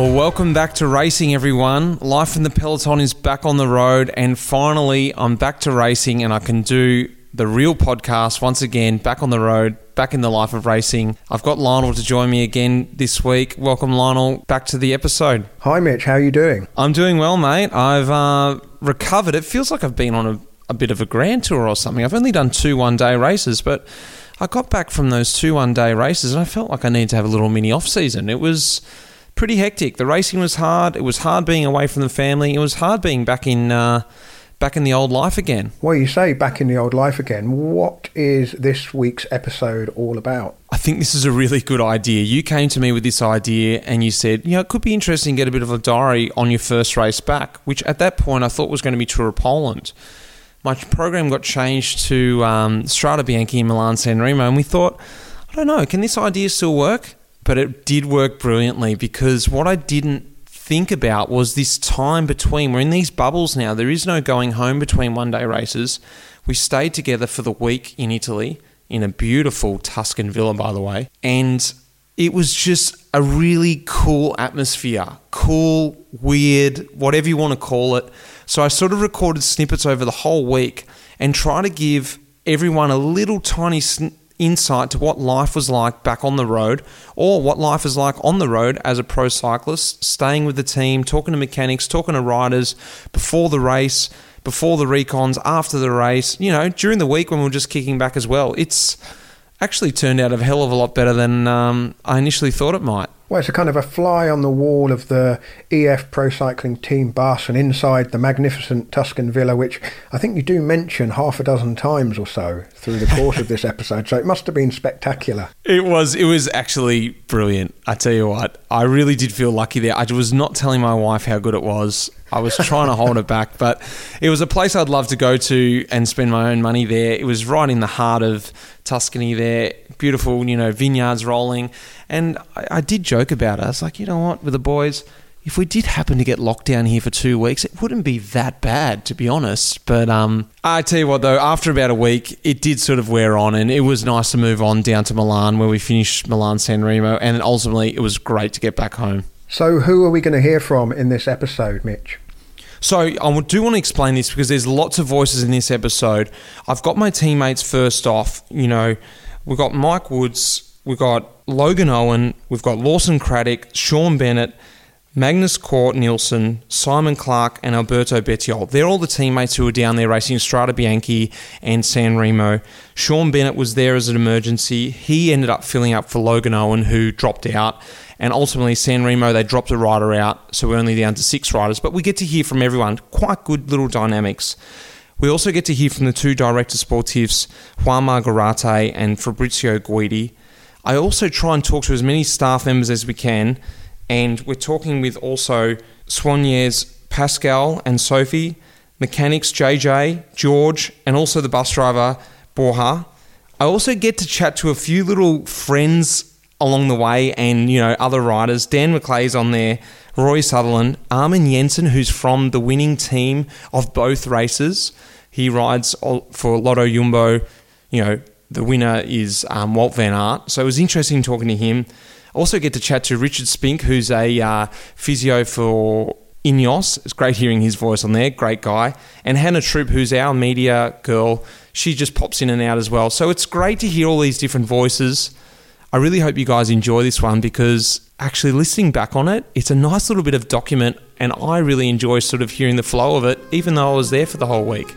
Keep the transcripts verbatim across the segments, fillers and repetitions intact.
Well, welcome back to racing, everyone. Life in the Peloton is back on the road, and finally I'm back to racing and I can do the real podcast once again, back on the road, back in the life of racing. I've got Lionel to join me again this week. Welcome, Lionel, back to the episode. Hi, Mitch. How are you doing? I'm doing well, mate. I've uh, recovered. It feels like I've been on a, a bit of a grand tour or something. I've only done two one-day races, but I got back from those two one-day races and I felt like I needed to have a little mini off-season. It was pretty hectic. The racing was hard. It was hard being away from the family. It was hard being back in uh, back in the old life again. Well, you say back in the old life again. What is this week's episode all about? I think this is a really good idea. You came to me with this idea and you said, you know, it could be interesting to get a bit of a diary on your first race back, which at that point I thought was going to be Tour of Poland. My program got changed to um, Strade Bianche in Milan San Remo, and we thought, I don't know, can this idea still work? But it did work brilliantly, because what I didn't think about was this time between. We're in these bubbles now. There is no going home between one-day races. We stayed together for the week in Italy, in a beautiful Tuscan villa, by the way. And it was just a really cool atmosphere. Cool, weird, whatever you want to call it. So I sort of recorded snippets over the whole week and try to give everyone a little tiny snippet insight to what life was like back on the road, or what life is like on the road as a pro cyclist, staying with the team, talking to mechanics, talking to riders before the race, before the recons, after the race, you know, during the week when we were just kicking back as well. It's actually turned out a hell of a lot better than um, I initially thought it might. Well, it's a kind of a fly on the wall of the E F Pro Cycling Team bus and inside the magnificent Tuscan villa, which I think you do mention half a dozen times or so through the course of this episode. So it must have been spectacular. It was. It was actually brilliant. I tell you what, I really did feel lucky there. I was not telling my wife how good it was. I was trying to hold it back, but it was a place I'd love to go to and spend my own money there. It was right in the heart of Tuscany there. Beautiful, you know, vineyards rolling. And I, I did joke about it. I was like, you know what, with the boys, if we did happen to get locked down here for two weeks, it wouldn't be that bad, to be honest. But um, I tell you what, though, after about a week, it did sort of wear on, and it was nice to move on down to Milan, where we finished Milan San Remo, and ultimately it was great to get back home. So who are we going to hear from in this episode, Mitch? So I do want to explain this because there's lots of voices in this episode. I've got my teammates first off. You know, we've got Mike Woods, we've got Logan Owen, we've got Lawson Craddock, Sean Bennett, Magnus Cort Nielsen, Simon Clark, and Alberto Bettiol. They're all the teammates who were down there racing Strade Bianche and San Remo. Sean Bennett was there as an emergency. He ended up filling up for Logan Owen, who dropped out. And ultimately, San Remo, they dropped a rider out, so we're only down to six riders. But we get to hear from everyone. Quite good little dynamics. We also get to hear from the two director sportifs, Juan Margarate and Fabrizio Guidi. I also try and talk to as many staff members as we can, and we're talking with also Soignes, Pascal and Sophie, mechanics J J, George, and also the bus driver, Borja. I also get to chat to a few little friends along the way, and, you know, other riders. Dan McClay's on there, Roy Sutherland, Armin Jensen, who's from the winning team of both races. He rides for Lotto Jumbo. You know, the winner is um, Walt Van Aert. So it was interesting talking to him. Also get to chat to Richard Spink, who's a uh, physio for Ineos. It's great hearing his voice on there. Great guy. And Hannah Troop, who's our media girl. She just pops in and out as well. So it's great to hear all these different voices. I really hope you guys enjoy this one, because actually listening back on it, it's a nice little bit of document, and I really enjoy sort of hearing the flow of it, even though I was there for the whole week.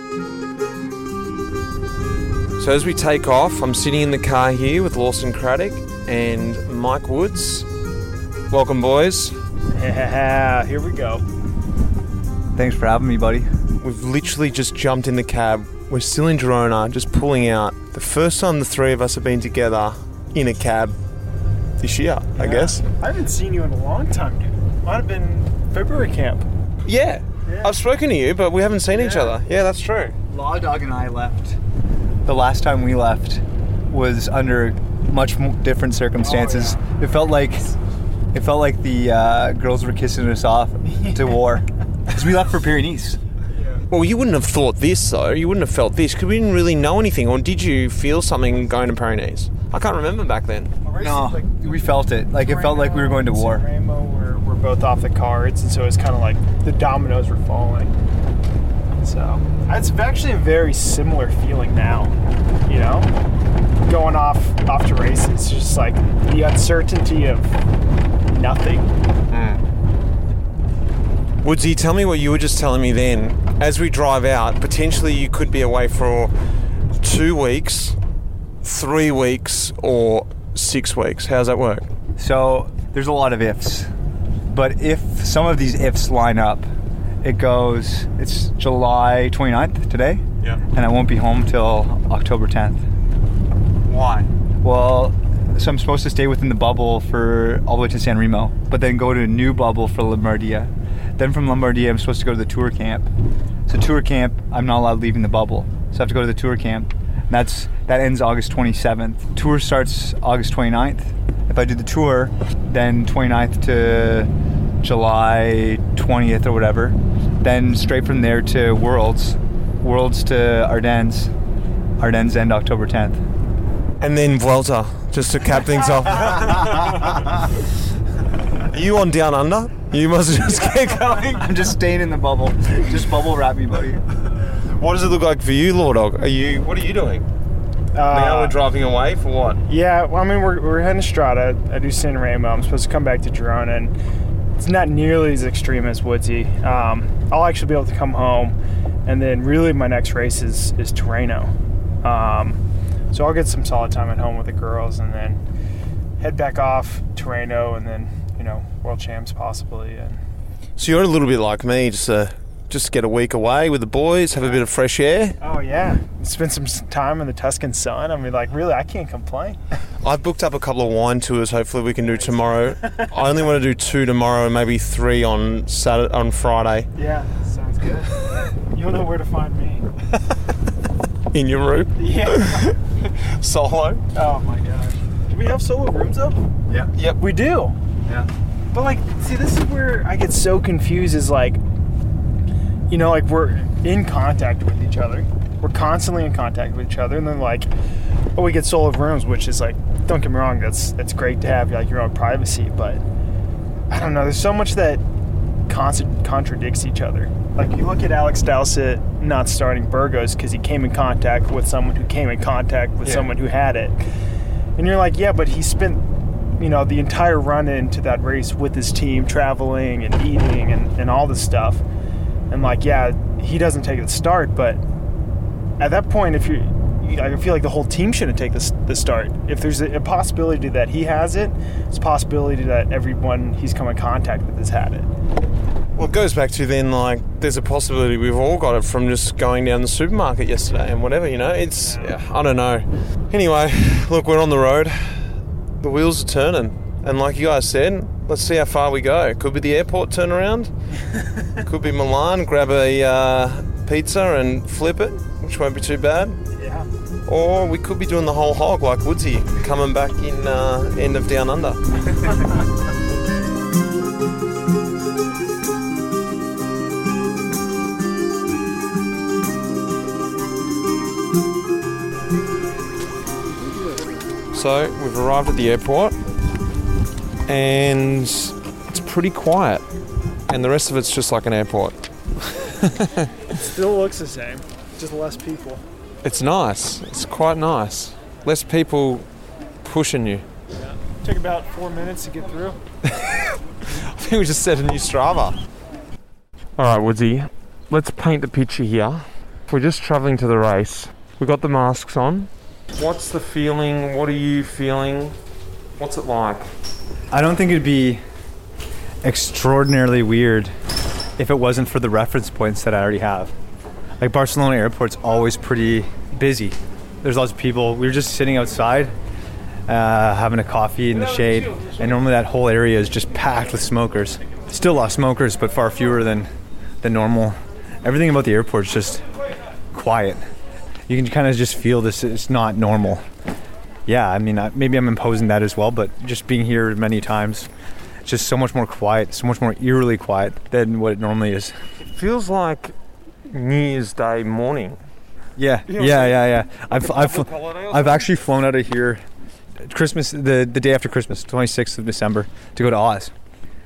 So as we take off, I'm sitting in the car here with Lawson Craddock and Mike Woods. Welcome, boys. Yeah, here we go. Thanks for having me, buddy. We've literally just jumped in the cab. We're still in Girona, just pulling out. The first time the three of us have been together in a cab this year, yeah. I guess. I haven't seen you in a long time. Might have been February camp. Yeah. yeah. I've spoken to you, but we haven't seen yeah. each other. Yeah, that's true. Law Dog and I left. The last time we left was under much different circumstances. Oh, yeah. It felt like it felt like the uh, girls were kissing us off to war. Because we left for Pyrenees. Well, you wouldn't have thought this, though. You wouldn't have felt this, because we didn't really know anything. Or did you feel something going to Pyrenees? I can't remember back then. No, we felt it. Like, it felt like we were going to war. San Remo were, were both off the cards, and so it's kind of like the dominoes were falling. So it's actually a very similar feeling now, you know, going off off to races, just like the uncertainty of nothing. Mm. Woodsy, tell me what you were just telling me then. As we drive out, potentially you could be away for two weeks, three weeks, or six weeks. How does that work? So there's a lot of ifs, but if some of these ifs line up, it goes, it's July twenty-ninth today, yeah, and I won't be home till October tenth. Why? Well, so I'm supposed to stay within the bubble for all the way to San Remo, but then go to a new bubble for Lombardia. Then from Lombardia, I'm supposed to go to the tour camp. So tour camp, I'm not allowed leaving the bubble, so I have to go to the tour camp. And that's that ends August twenty-seventh. Tour starts August twenty-ninth. If I do the tour, then twenty-ninth to July twentieth or whatever. Then straight from there to Worlds. Worlds to Ardennes. Ardennes end October tenth. And then Vuelta, just to cap things off. Are you on Down Under? You must just keep going. I'm just staying in the bubble. Just bubble wrap me, buddy. What does it look like for you, Lord Dog? Are you? What are you doing? Uh, now we're driving away for what? Yeah, well, I mean, we're, we're heading to Strada. I do San Remo. I'm supposed to come back to Girona, and it's not nearly as extreme as Woodsy. Um, I'll actually be able to come home, and then really my next race is, is Tirreno. Um, so I'll get some solid time at home with the girls, and then head back off Tirreno, and then, you know, World Champs possibly. And so you're a little bit like me, just uh, just get a week away with the boys, have a bit of fresh air. Oh yeah, spend some time in the Tuscan sun. I mean, like, really, I can't complain. I've booked up a couple of wine tours. Hopefully, we can do tomorrow. I only want to do two tomorrow, and maybe three on Saturday, on Friday. Yeah, sounds good. You'll know where to find me. In your room? Yeah. Solo? Oh my gosh. Do we have solo rooms though? Yeah. Yep, we do. Yeah. But like, see, this is where I get so confused. Is like, you know, like we're in contact with each other. We're constantly in contact with each other, and then like, oh, we get solo rooms, which is like, don't get me wrong, that's that's great to have like your own privacy, but I don't know. There's so much that constant contradicts each other. Like, you look at Alex Dowsett not starting Burgos because he came in contact with someone who came in contact with yeah. someone who had it, and you're like, yeah, but he spent, you know, the entire run into that race with his team, traveling and eating and, and all this stuff. And like, yeah, he doesn't take the start, but at that point, if you, I feel like the whole team shouldn't take the, the start. If there's a, a possibility that he has it, it's a possibility that everyone he's come in contact with has had it. Well, it goes back to then, like, there's a possibility we've all got it from just going down the supermarket yesterday and whatever, you know. It's, yeah, I don't know. Anyway, look, we're on the road. The wheels are turning. And like you guys said, let's see how far we go. Could be the airport turnaround. Could be Milan, grab a uh, pizza and flip it, which won't be too bad. Yeah. Or we could be doing the whole hog like Woodsy, coming back in uh, end of Down Under. So we've arrived at the airport, and it's pretty quiet, and the rest of it's just like an airport. It still looks the same, just less people. It's nice. It's quite nice. Less people pushing you. Yeah. Took about four minutes to get through. I think we just set a new Strava. All right, Woodsy, let's paint the picture here. We're just travelling to the race. We've got the masks on. What's the feeling? What are you feeling? What's it like? I don't think it'd be extraordinarily weird if it wasn't for the reference points that I already have. Like, Barcelona airport's always pretty busy. There's lots of people. We were just sitting outside, uh, having a coffee in the shade, and normally that whole area is just packed with smokers. Still a lot of smokers, but far fewer than, than normal. Everything about the airport is just quiet. You can kind of just feel this is not normal. Yeah, I mean, maybe I'm imposing that as well, but just being here many times, it's just so much more quiet, so much more eerily quiet than what it normally is. It feels like New Year's Day morning. Yeah, yeah, yeah, yeah. I've I've I've actually flown out of here Christmas the the day after Christmas, twenty-sixth of December, to go to Oz,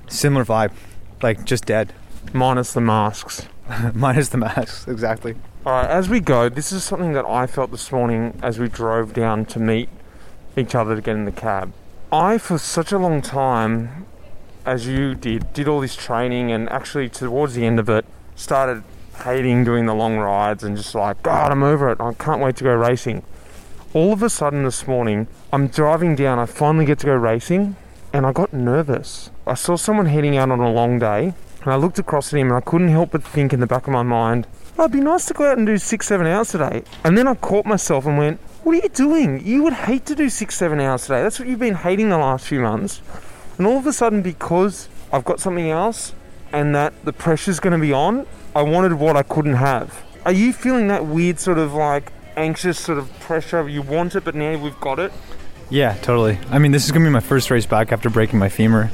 Similar vibe, like just dead. Minus the masks. Minus the masks, exactly. All right, as we go, this is something that I felt this morning as we drove down to meet each other to get in the cab. I, for such a long time, as you did, did all this training, and actually towards the end of it, started hating doing the long rides and just like, God, I'm over it. I can't wait to go racing. All of a sudden this morning, I'm driving down, I finally get to go racing, and I got nervous. I saw someone heading out on a long day, and I looked across at him, and I couldn't help but think in the back of my mind, oh, it'd be nice to go out and do six, seven hours today. And then I caught myself and went, what are you doing? You would hate to do six, seven hours today. That's what you've been hating the last few months. And all of a sudden, because I've got something else and that the pressure's going to be on, I wanted what I couldn't have. Are you feeling that weird sort of like anxious sort of pressure? You want it, but now we've got it? Yeah, totally. I mean, this is going to be my first race back after breaking my femur.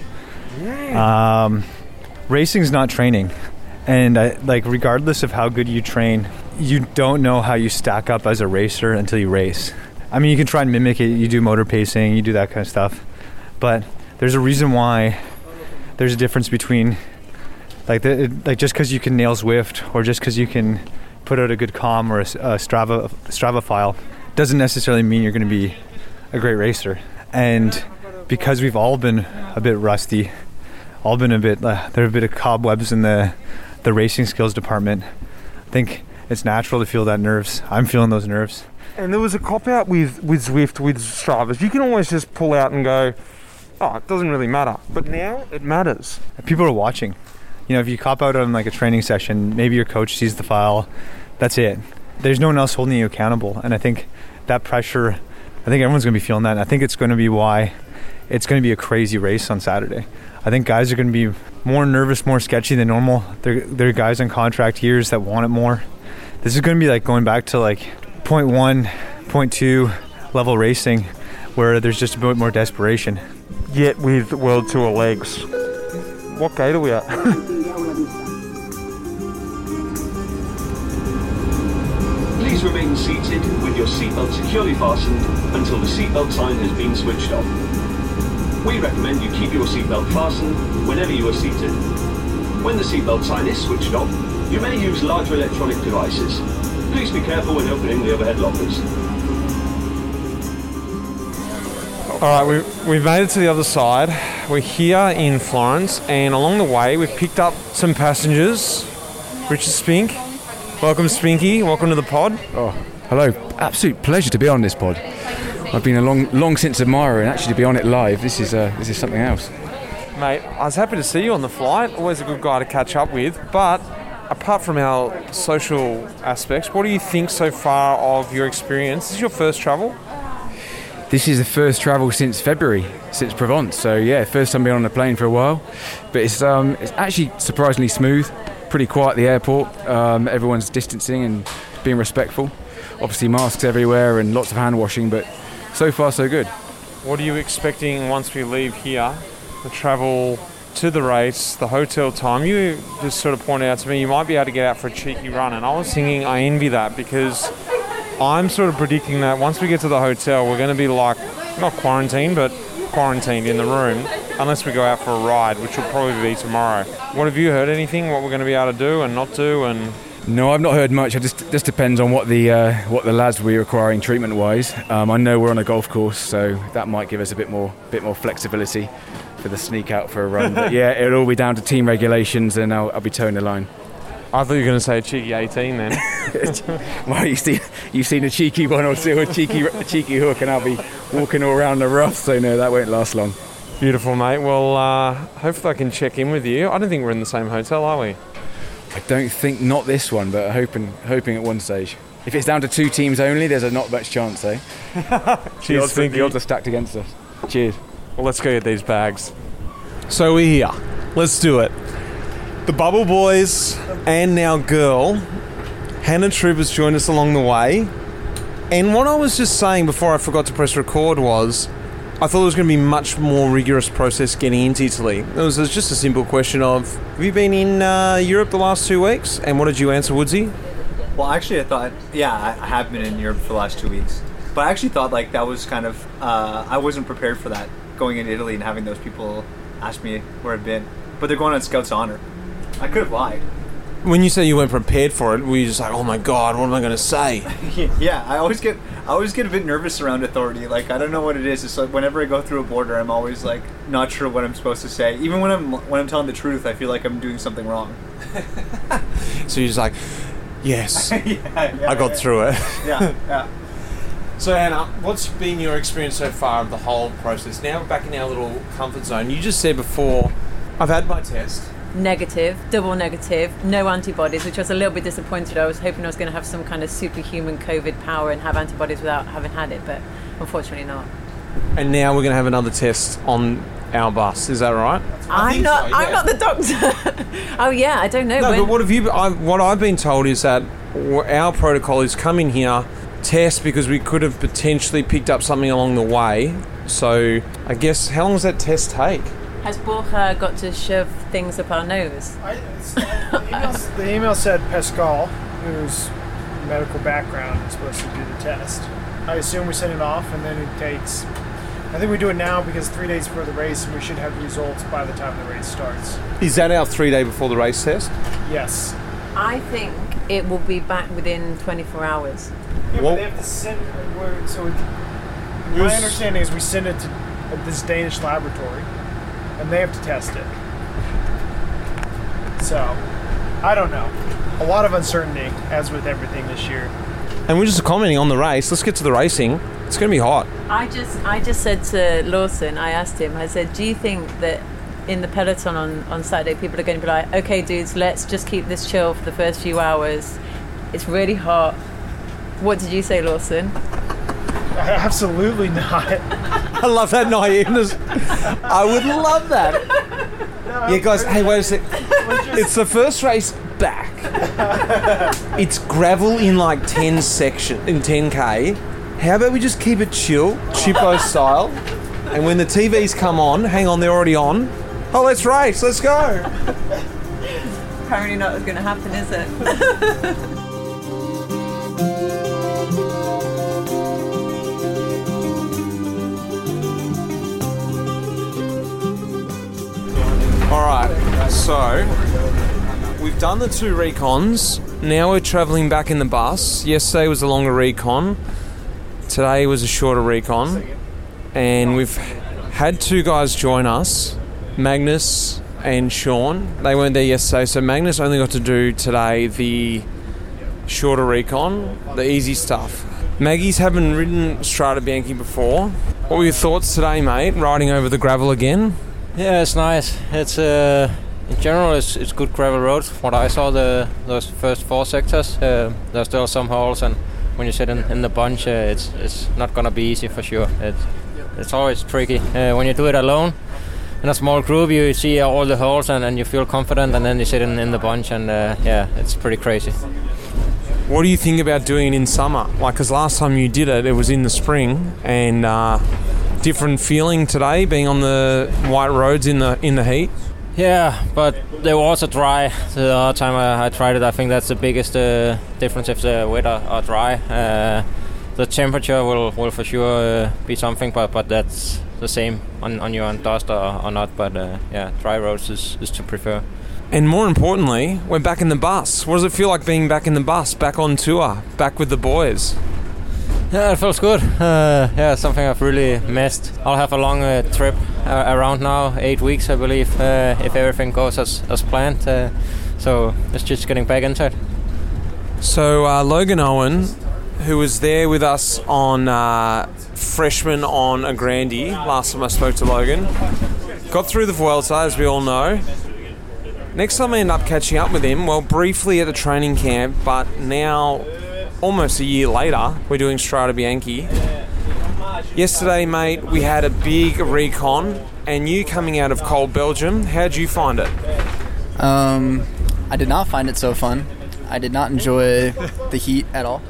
Yeah. Um, racing's not training. And I, like, regardless of how good you train, you don't know how you stack up as a racer until you race. I mean, you can try and mimic it. You do motor pacing, you do that kind of stuff. But there's a reason why there's a difference between, like, the, like just because you can nail Zwift or just because you can put out a good comm or a, a Strava Strava file doesn't necessarily mean you're going to be a great racer. And because we've all been a bit rusty, all been a bit, uh, there are a bit of cobwebs in the the racing skills department, I think it's natural to feel that nerves. I'm feeling those nerves. And there was a cop out with, with Zwift, with Strava. You can always just pull out and go, oh, it doesn't really matter. But now it matters. People are watching. You know, if you cop out on like a training session, maybe your coach sees the file, that's it. There's no one else holding you accountable. And I think that pressure, I think everyone's going to be feeling that. And I think it's going to be why it's going to be a crazy race on Saturday. I think guys are going to be more nervous, more sketchy than normal. They're, they're guys on contract years that want it more. This is going to be like going back to like point one, point two level racing where there's just a bit more desperation. Yet with World Tour legs. What gate are we at? Please remain seated with your seatbelt securely fastened until the seatbelt sign has been switched off. We recommend you keep your seatbelt fastened whenever you are seated. When the seatbelt sign is switched off, you may use larger electronic devices. Please be careful when opening the overhead lockers. All right, we, we've made it to the other side. We're here in Florence, and along the way we've picked up some passengers. Richard Spink. Welcome, Spinky. Welcome to the pod. Oh, hello. Absolute pleasure to be on this pod. I've been a long, long since admirer, and actually to be on it live, this is uh, this is something else. Mate, I was happy to see you on the flight. Always a good guy to catch up with. But apart from our social aspects, what do you think so far of your experience? This is your first travel? This is the first travel since February, since Provence. So yeah, first time being on a plane for a while. But it's um, it's actually surprisingly smooth. Pretty quiet at the airport. Um, everyone's distancing and being respectful. Obviously masks everywhere and lots of hand washing, but so far so good. What are you expecting once we leave here? The travel to the race, the hotel time. You just sort of pointed out to me you might be able to get out for a cheeky run, and I was thinking I envy that, because I'm sort of predicting that once we get to the hotel we're going to be like, not quarantined, but quarantined in the room, unless we go out for a ride, which will probably be tomorrow. What have you heard? Anything what we're going to be able to do and not do? And No, I've not heard much. It just just depends on what the uh, what the lads will be requiring treatment wise. Um, I know we're on a golf course, so that might give us a bit more bit more flexibility for the sneak out for a run. But yeah, it'll all be down to team regulations, and I'll, I'll be towing the line. I thought you were going to say a cheeky eighteen then. Well, you see, you've seen a cheeky one or two, a cheeky a cheeky hook, and I'll be walking all around the rough. So no, that won't last long. Beautiful, mate. Well, uh, hopefully I can check in with you. I don't think we're in the same hotel, are we? I don't think not this one, but hoping hoping at one stage. If it's down to two teams only, there's a not much chance, eh? Cheers, the, odds, Finky. the odds are stacked against us. Cheers. Well, let's go get these bags. So we're here. Let's do it. The Bubble Boys and now girl, Hannah Troop, has joined us along the way. And what I was just saying before I forgot to press record was, I thought it was going to be a much more rigorous process getting into Italy. It was, it was just a simple question of, have you been in uh, Europe the last two weeks? And what did you answer, Woodsy? Well, actually, I thought, yeah, I have been in Europe for the last two weeks. But I actually thought like that was kind of, uh, I wasn't prepared for that, going into Italy and having those people ask me where I've been. but they're going on Scouts Honor. I could have lied. When you say you weren't prepared for it, were you just like, oh my god, what am I going to say? Yeah, I always get I always get a bit nervous around authority. Like, I don't know what it is. It's like whenever I go through a border, I'm always like not sure what I'm supposed to say. Even when I'm when I'm telling the truth, I feel like I'm doing something wrong. So you're just like, yes, yeah, yeah, I got yeah. through it. Yeah, yeah. So Anna, what's been your experience so far of the whole process? Now we're back in our little comfort zone. You just said before, I've had my test. Negative, double negative, no antibodies, which I was a little bit disappointed. I was hoping I was going to have some kind of superhuman COVID power and have antibodies without having had it, but unfortunately not. And now we're going to have another test on our bus. Is that right? I'm not. So, yeah. I'm not the doctor. Oh yeah, I don't know. No, when... but what have you? I, what I've been told is that our protocol is come in here, test because we could have potentially picked up something along the way. So I guess how long does that test take? Has Borja got to shove things up our nose? I, it's, the, email, the email said Pascal, whose medical background is supposed to do the test. I assume we send it off, and then it takes... I think we do it now because three days before the race, and we should have the results by the time the race starts. Is that our three day before the race test? Yes. I think it will be back within twenty-four hours. Yeah, Well- but they have to send... we're- So it, Who's- my understanding is we send it to this Danish laboratory, and they have to test it. So, I don't know. A lot of uncertainty, as with everything this year. And we're just commenting on the race. Let's get to the racing. It's going to be hot. I just, I just said to Lawson, I asked him, I said, do you think that in the peloton on, on Saturday, people are going to be like, okay, dudes, let's just keep this chill for the first few hours. It's really hot. What did you say, Lawson? Absolutely not. I love that naiveness. I would love that. Yeah, guys, hey, wait a sec. It's the first race back. It's gravel in like ten section, in ten K. How about we just keep it chill, Chippo style, and when the T Vs come on, hang on, they're already on. Oh, let's race, let's go. Apparently not going to happen, is it? Alright, so we've done the two recons. Now we're travelling back in the bus. Yesterday was a longer recon. Today was a shorter recon. And we've had two guys join us, Magnus and Sean. They weren't there yesterday, so Magnus only got to do today the shorter recon, the easy stuff. Maggie's haven't ridden Strada Bianchi before. What were your thoughts today, mate, riding over the gravel again? Yeah, it's nice. It's uh, in general, it's, it's good gravel roads. What I saw, the those first four sectors, uh, there's still some holes, and when you sit in, in the bunch, uh, it's it's not gonna be easy for sure. It's it's always tricky uh, when you do it alone. In a small group, you see all the holes and, and you feel confident, and then you sit in, in the bunch, and uh, yeah, it's pretty crazy. What do you think about doing it in summer? Like, because last time you did it, it was in the spring, and uh, different feeling today, being on the white roads in the in the heat. Yeah, but they were also dry the other time I, I tried it. I think that's the biggest uh, difference if the weather are dry. Uh, the temperature will, will for sure uh, be something, but, but that's the same on, on you on dust or, or not. But uh, yeah, dry roads is, is to prefer. And more importantly, we're back in the bus. What does it feel like being back in the bus, back on tour, back with the boys? Yeah, it feels good. Uh, yeah, something I've really missed. I'll have a long uh, trip uh, around now, eight weeks I believe, uh, if everything goes as, as planned. Uh, so it's just getting back into it. So uh, Logan Owen, who was there with us on uh, freshman on a Grandi, last time I spoke to Logan, got through the Vuelta, as we all know. Next time I end up catching up with him, well, briefly at the training camp, but now, almost a year later, we're doing Strada Bianchi. Yesterday, mate, we had a big recon, and you coming out of cold Belgium, how'd you find it? Um, I did not find it so fun. I did not enjoy the heat at all.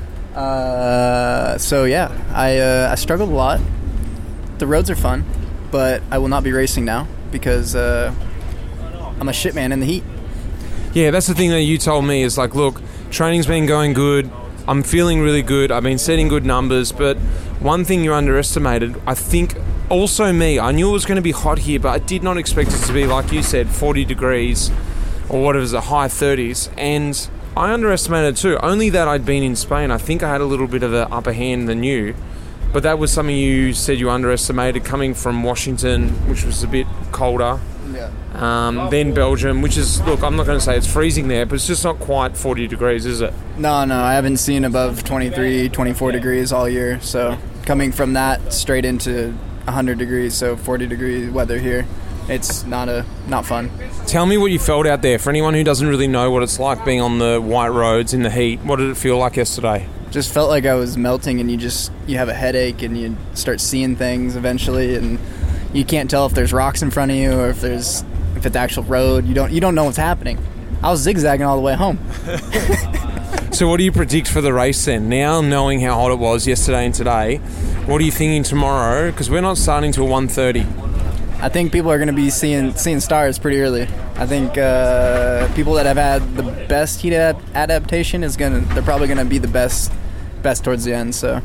Uh, so yeah, I uh, I struggled a lot. The roads are fun, but I will not be racing now because uh, I'm a shit man in the heat. Yeah, that's the thing that you told me is like, look, training's been going good. I'm feeling really good. I've been setting good numbers, but one thing you underestimated, I think also me. I knew it was going to be hot here, but I did not expect it to be, like you said, forty degrees or whatever, the high thirties. And I underestimated too. Only that I'd been in Spain. I think I had a little bit of an upper hand than you. But that was something you said you underestimated, coming from Washington, which was a bit colder. Yeah. Um, then Belgium, which is, look, I'm not going to say it's freezing there, but it's just not quite forty degrees, is it? No, no, I haven't seen above twenty-three, twenty-four degrees all year. So coming from that straight into one hundred degrees, so forty degree weather here, it's not a not fun. Tell me what you felt out there. For anyone who doesn't really know what it's like being on the white roads in the heat, what did it feel like yesterday? Just felt like I was melting, and you just you have a headache, and you start seeing things eventually, and you can't tell if there's rocks in front of you or if there's if it's actual road. You don't you don't know what's happening. I was zigzagging all the way home. So what do you predict for the race then? Now knowing how hot it was yesterday and today, what are you thinking tomorrow? Because we're not starting till one thirty. I think people are going to be seeing seeing stars pretty early. I think uh, people that have had the best heat ad- adaptation is gonna they're probably going to be the best best towards the end. So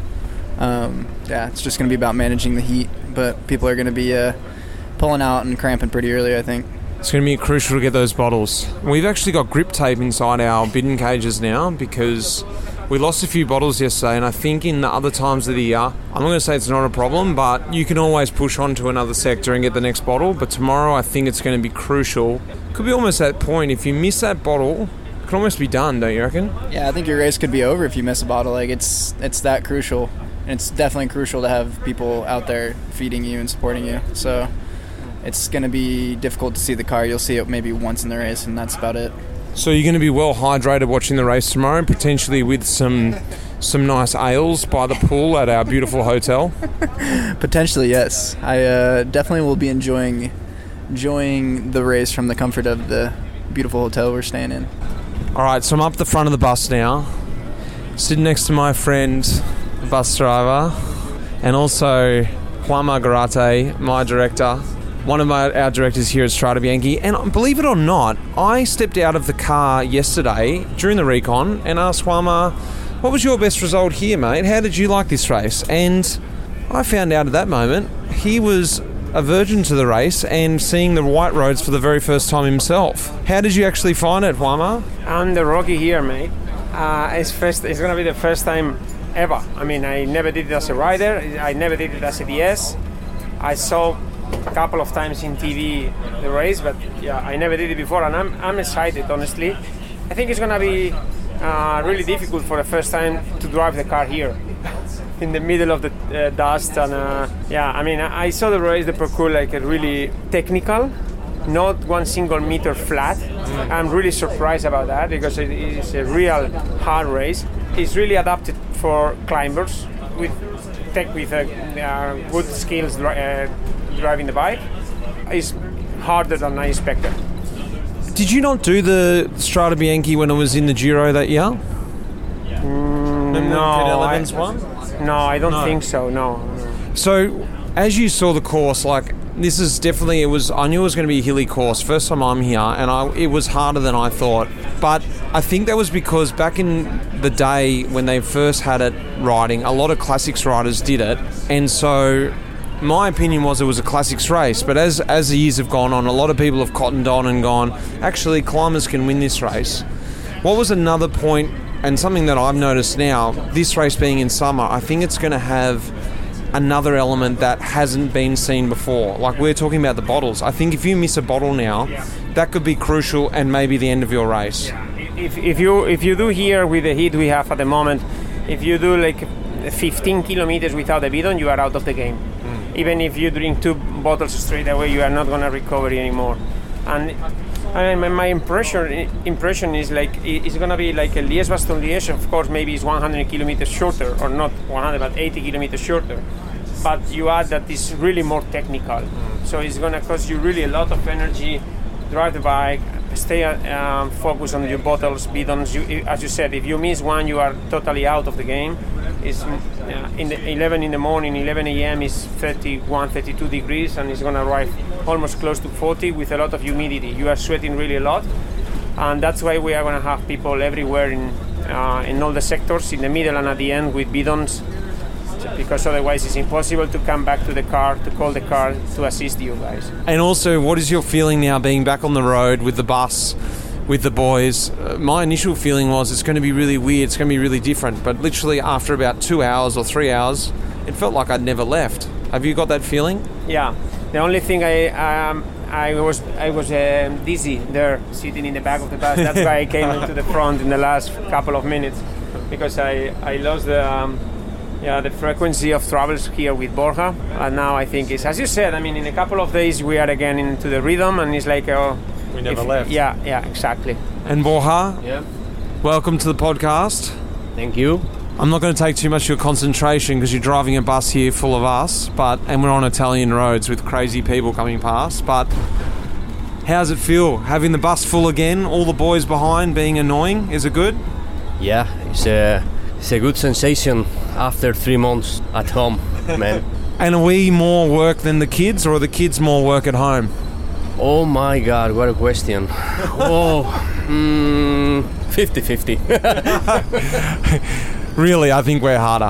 um, yeah, it's just going to be about managing the heat. But people are going to be uh, pulling out and cramping pretty early, I think. It's going to be crucial to get those bottles. We've actually got grip tape inside our bidden cages now because we lost a few bottles yesterday, and I think in the other times of the year, I'm not going to say it's not a problem, but you can always push on to another sector and get the next bottle. But tomorrow I think it's going to be crucial. Could be almost that point. If you miss that bottle, it could almost be done, don't you reckon? Yeah, I think your race could be over if you miss a bottle. Like it's it's that crucial. And it's definitely crucial to have people out there feeding you and supporting you. So it's going to be difficult to see the car. You'll see it maybe once in the race, and that's about it. So you're going to be well hydrated watching the race tomorrow, potentially with some some nice ales by the pool at our beautiful hotel? Potentially, yes. I uh, definitely will be enjoying enjoying the race from the comfort of the beautiful hotel we're staying in. All right, so I'm up the front of the bus now, sitting next to my friend, the bus driver, and also Juan Margarate, my director, one of my, our directors here at Strade Bianche. And believe it or not, I stepped out of the car yesterday during the recon and asked Juanma, what was your best result here, mate? How did you like this race? And I found out at that moment he was a virgin to the race and seeing the white roads for the very first time himself. How did you actually find it, Juanma? I'm the rookie here, mate. Uh, it's first. It's gonna be the first time ever. I mean, I never did it as a rider. I never did it as a D S. I saw a couple of times in T V the race, but yeah, I never did it before, and I'm I'm excited, honestly. I think it's gonna be uh, really difficult for the first time to drive the car here in the middle of the uh, dust, and uh, yeah, I mean, I saw the race, the parkour, like a really technical, not one single meter flat. Mm. I'm really surprised about that because it is a real hard race. It's really adapted for climbers with tech with uh, uh, good skills uh, driving the bike. It's harder than I expected. Did you not do the Strade Bianche when it was in the Giro that year? Mm, no, I, one? no, I don't no. think so. No, no. So, as you saw the course, like this is definitely it was. I knew it was going to be a hilly course. First time I'm here, and I, it was harder than I thought. But I think that was because back in the day when they first had it riding, a lot of classics riders did it, and so my opinion was it was a classics race. But as as the years have gone on, a lot of people have cottoned on and gone, actually, climbers can win this race. What was another point, and something that I've noticed now, this race being in summer, I think it's going to have another element that hasn't been seen before. Like we're talking about the bottles. I think if you miss a bottle now, that could be crucial and maybe the end of your race. If if you if you do here with the heat we have at the moment, if you do like fifteen kilometers without a bidon, you are out of the game. Mm. Even if you drink two bottles straight away, you are not going to recover anymore. And I mean, my impression impression is like it's going to be like a Liège-Bastogne-Liège. Of course, maybe it's one hundred kilometers shorter, or not one hundred, but eighty kilometers shorter. But you add that it's really more technical. Mm. So it's going to cost you really a lot of energy, drive the bike, stay um, focused on your bottles, bidons. You, as you said, if you miss one, you are totally out of the game. It's uh, in the eleven in the morning, eleven a.m. is thirty-one, thirty-two degrees, and it's going to arrive almost close to forty with a lot of humidity. You are sweating really a lot, and that's why we are going to have people everywhere in uh, in all the sectors, in the middle and at the end with bidons, because otherwise it's impossible to come back to the car, to call the car to assist you guys. And also, what is your feeling now being back on the road with the bus, with the boys? Uh, my initial feeling was it's going to be really weird, it's going to be really different, but literally after about two hours or three hours, it felt like I'd never left. Have you got that feeling? Yeah. The only thing I um, I was I was uh, dizzy there, sitting in the back of the bus. That's why I came into the front in the last couple of minutes, because I, I lost the um, yeah the frequency of travels here with Borja, and now I think it's, as you said, I mean, in a couple of days we are again into the rhythm, and it's like oh, we never if, left. Yeah, yeah, exactly. And Borja, yeah, welcome to the podcast. Thank you. I'm not going to take too much of your concentration because you're driving a bus here full of us, but and we're on Italian roads with crazy people coming past. But how's it feel having the bus full again? All the boys behind being annoying. Is it good? Yeah, it's a it's a good sensation after three months at home, man. And are we more work than the kids, or are the kids more work at home? Oh my God, what a question. Oh, mm, fifty-fifty. Really, I think we're harder.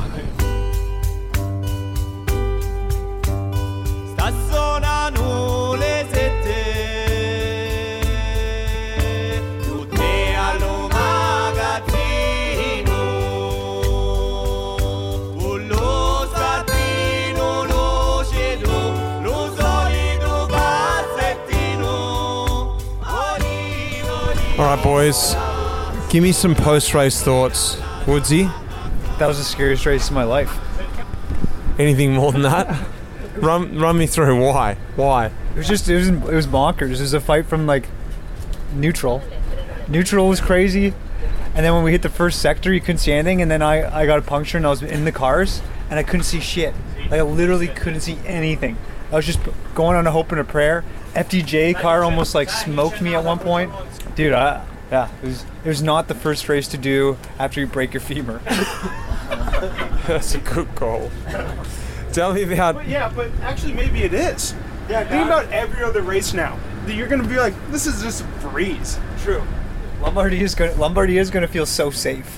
All right, boys, give me some post-race thoughts. Woodsy? That was the scariest race of my life. Anything more than that? run, run me through. Why? Why? It was just, it was, it was bonkers. It was a fight from like neutral. Neutral was crazy, and then when we hit the first sector, you couldn't see anything. And then I, I got a puncture, and I was in the cars, and I couldn't see shit. Like I literally couldn't see anything. I was just going on a hope and a prayer. F D J car almost like smoked me at one point, dude. I, yeah, it was, it was not the first race to do after you break your femur. That's a good call. Tell me about... But yeah, but actually maybe it is. Yeah, think about every other race now. You're going to be like, this is just a breeze. True. Lombardy is going Lombardy is going to feel so safe.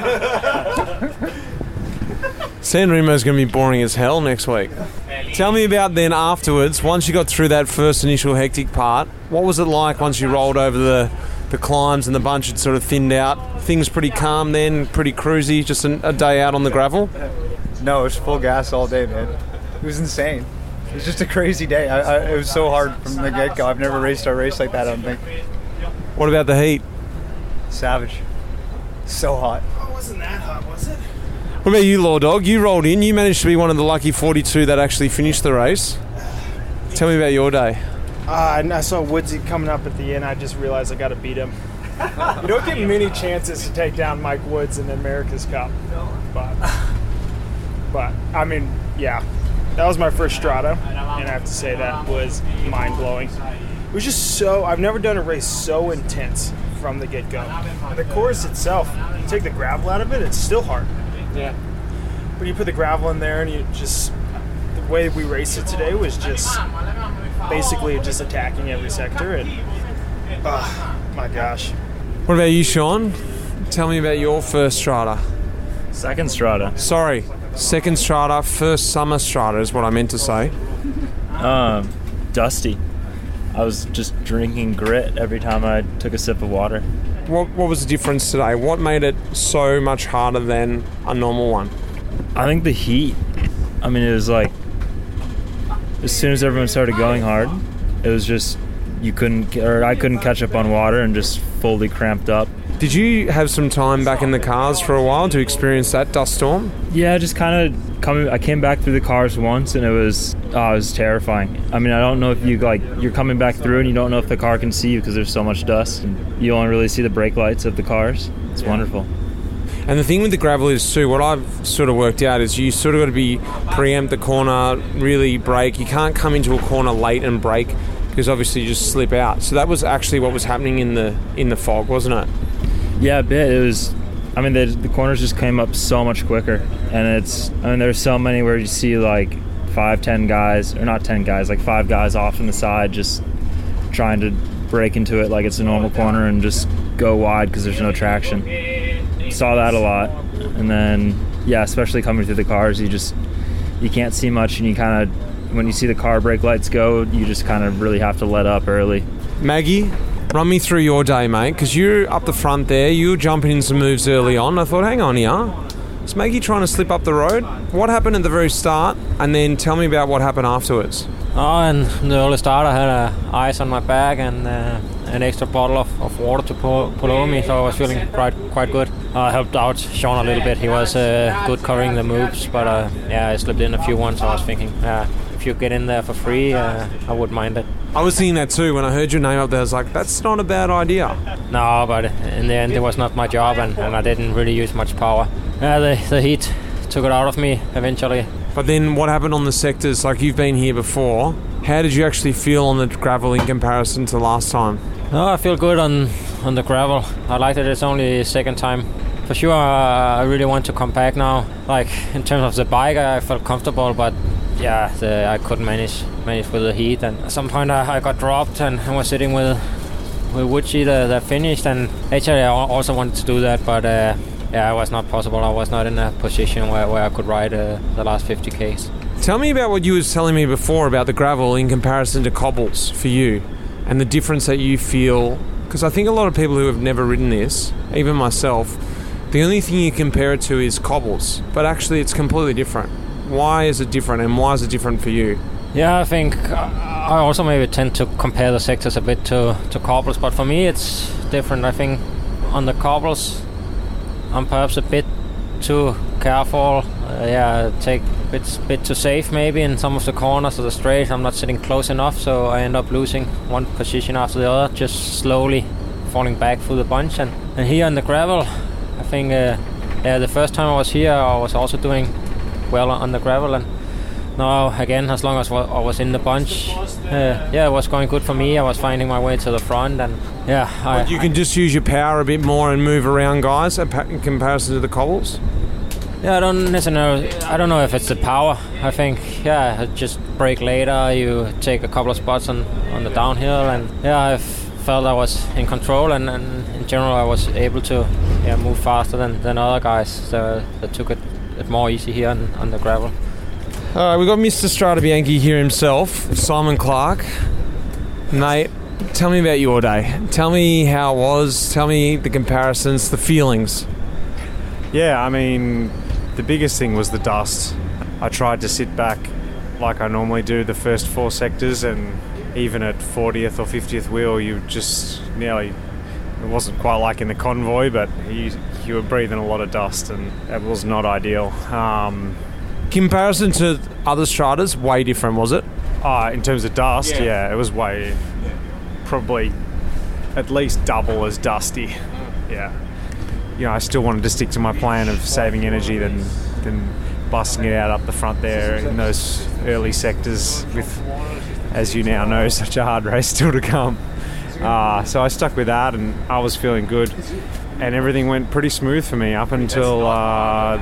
San Remo's going to be boring as hell next week. Tell me about then afterwards, once you got through that first initial hectic part, what was it like once you rolled over the, the climbs and the bunch had sort of thinned out? Things pretty calm then, pretty cruisy, just an, a day out on the gravel? No, it was full gas all day, man. It was insane. It was just a crazy day. I, I, it was so hard from the get-go. I've never raced a race like that, I don't think. What about the heat? Savage. So hot. Oh, it wasn't that hot, was it? What about you, Law Dog? You rolled in. You managed to be one of the lucky forty-two that actually finished the race. Tell me about your day. Uh, I saw Woodsy coming up at the end. I just realized I got to beat him. You don't get many chances to take down Mike Woods in the America's Cup. But, but I mean, yeah. That was my first Strada, and I have to say that was mind-blowing. It was just so... I've never done a race so intense from the get-go. The course itself, you take the gravel out of it, it's still hard. Yeah. But you put the gravel in there and you just... The way we raced it today was just basically just attacking every sector, and... Oh, my gosh. What about you, Sean? Tell me about your first Strada. Second Strada. Sorry. Second Strada, first summer Strada is what I meant to say. Um, dusty. I was just drinking grit every time I took a sip of water. What What was the difference today? What made it so much harder than a normal one? I think the heat. I mean, it was like, as soon as everyone started going hard, it was just, you couldn't, or I couldn't catch up on water and just fully cramped up. Did you have some time back in the cars for a while to experience that dust storm? Yeah, just kind of coming. I came back through the cars once, and it was oh, it was terrifying. I mean, I don't know if you like you're coming back through, and you don't know if the car can see you because there's so much dust, and you only really see the brake lights of the cars. It's yeah. wonderful. And the thing with the gravel is too, what I've sort of worked out is you sort of got to be preempt the corner, really brake. You can't come into a corner late and brake because obviously you just slip out. So that was actually what was happening in the in the fog, wasn't it? Yeah, a bit. It was, I mean, the, the corners just came up so much quicker. And it's, I mean, there's so many where you see like five, ten guys, or not ten guys, like five guys off on the side just trying to break into it like it's a normal corner and just go wide because there's no traction. Saw that a lot. And then yeah, especially coming through the cars, you just you can't see much, and you kind of, when you see the car brake lights go, you just kind of really have to let up early. Maggie, run me through your day, mate, because you're up the front there, you were jumping in some moves early on. I thought, hang on here, is Maggie trying to slip up the road? What happened at the very start, and then tell me about what happened afterwards. Oh, and the early start, I had uh, ice on my back and uh, an extra bottle of, of water to pull, pull over me, so I was feeling quite quite good. I helped out Sean a little bit. He was uh, good covering the moves, but uh, yeah, I slipped in a few ones. So I was thinking, uh, if you get in there for free, uh, I wouldn't mind it. I was thinking that too. When I heard your name up there, I was like, that's not a bad idea. No, but in the end, it was not my job, and, and I didn't really use much power. Yeah, the, the heat took it out of me eventually. But then what happened on the sectors? Like, you've been here before. How did you actually feel on the gravel in comparison to last time? No, I feel good on, on the gravel. I liked it. It's only second time. For sure, uh, I really want to come back now. Like, in terms of the bike, I felt comfortable, but yeah, the, I couldn't manage manage with the heat. And at some point, I, I got dropped and I was sitting with with Woodsy that, that finished. And actually, I also wanted to do that, but uh, yeah, it was not possible. I was not in a position where, where I could ride uh, the last fifty kays. Tell me about what you was telling me before about the gravel in comparison to cobbles for you, and the difference that you feel. Because I think a lot of people who have never ridden this, even myself, the only thing you compare it to is cobbles, but actually it's completely different. Why is it different, and why is it different for you? Yeah, I think I also maybe tend to compare the sectors a bit to, to cobbles, but for me it's different. I think on the cobbles I'm perhaps a bit too careful. Uh, yeah, take a bit, bit too safe maybe in some of the corners of the straight. I'm not sitting close enough, so I end up losing one position after the other, just slowly falling back through the bunch. And, and here on the gravel, I think uh, yeah, the first time I was here, I was also doing well on the gravel, and now again, as long as I was in the bunch, uh, yeah, it was going good for me. I was finding my way to the front, and yeah, I, you can just use your power a bit more and move around, guys, in comparison to the cobbles. Yeah, I don't necessarily. I don't know if it's the power. I think yeah, just brake later. You take a couple of spots on, on the downhill, and yeah, I felt I was in control, and, and in general I was able to yeah move faster than, than other guys. So that took it, it more easy here on, on the gravel. All right, we've got Mister Stradibianchi here himself, Simon Clark. Mate, tell me about your day. Tell me how it was. Tell me the comparisons, the feelings. Yeah, I mean, the biggest thing was the dust. I tried to sit back like I normally do the first four sectors, and even at fortieth or fiftieth wheel, you just nearly, it wasn't quite like in the convoy, but you, you were breathing a lot of dust, and it was not ideal. Um, Comparison to other Stratas, way different, was it? Uh, in terms of dust, yeah, yeah it was way, probably at least double as dusty. Yeah. You know, I still wanted to stick to my plan of saving energy than than busting it out up the front there in those early sectors with, as you now know, such a hard race still to come. Uh, so I stuck with that, and I was feeling good, and everything went pretty smooth for me up until uh,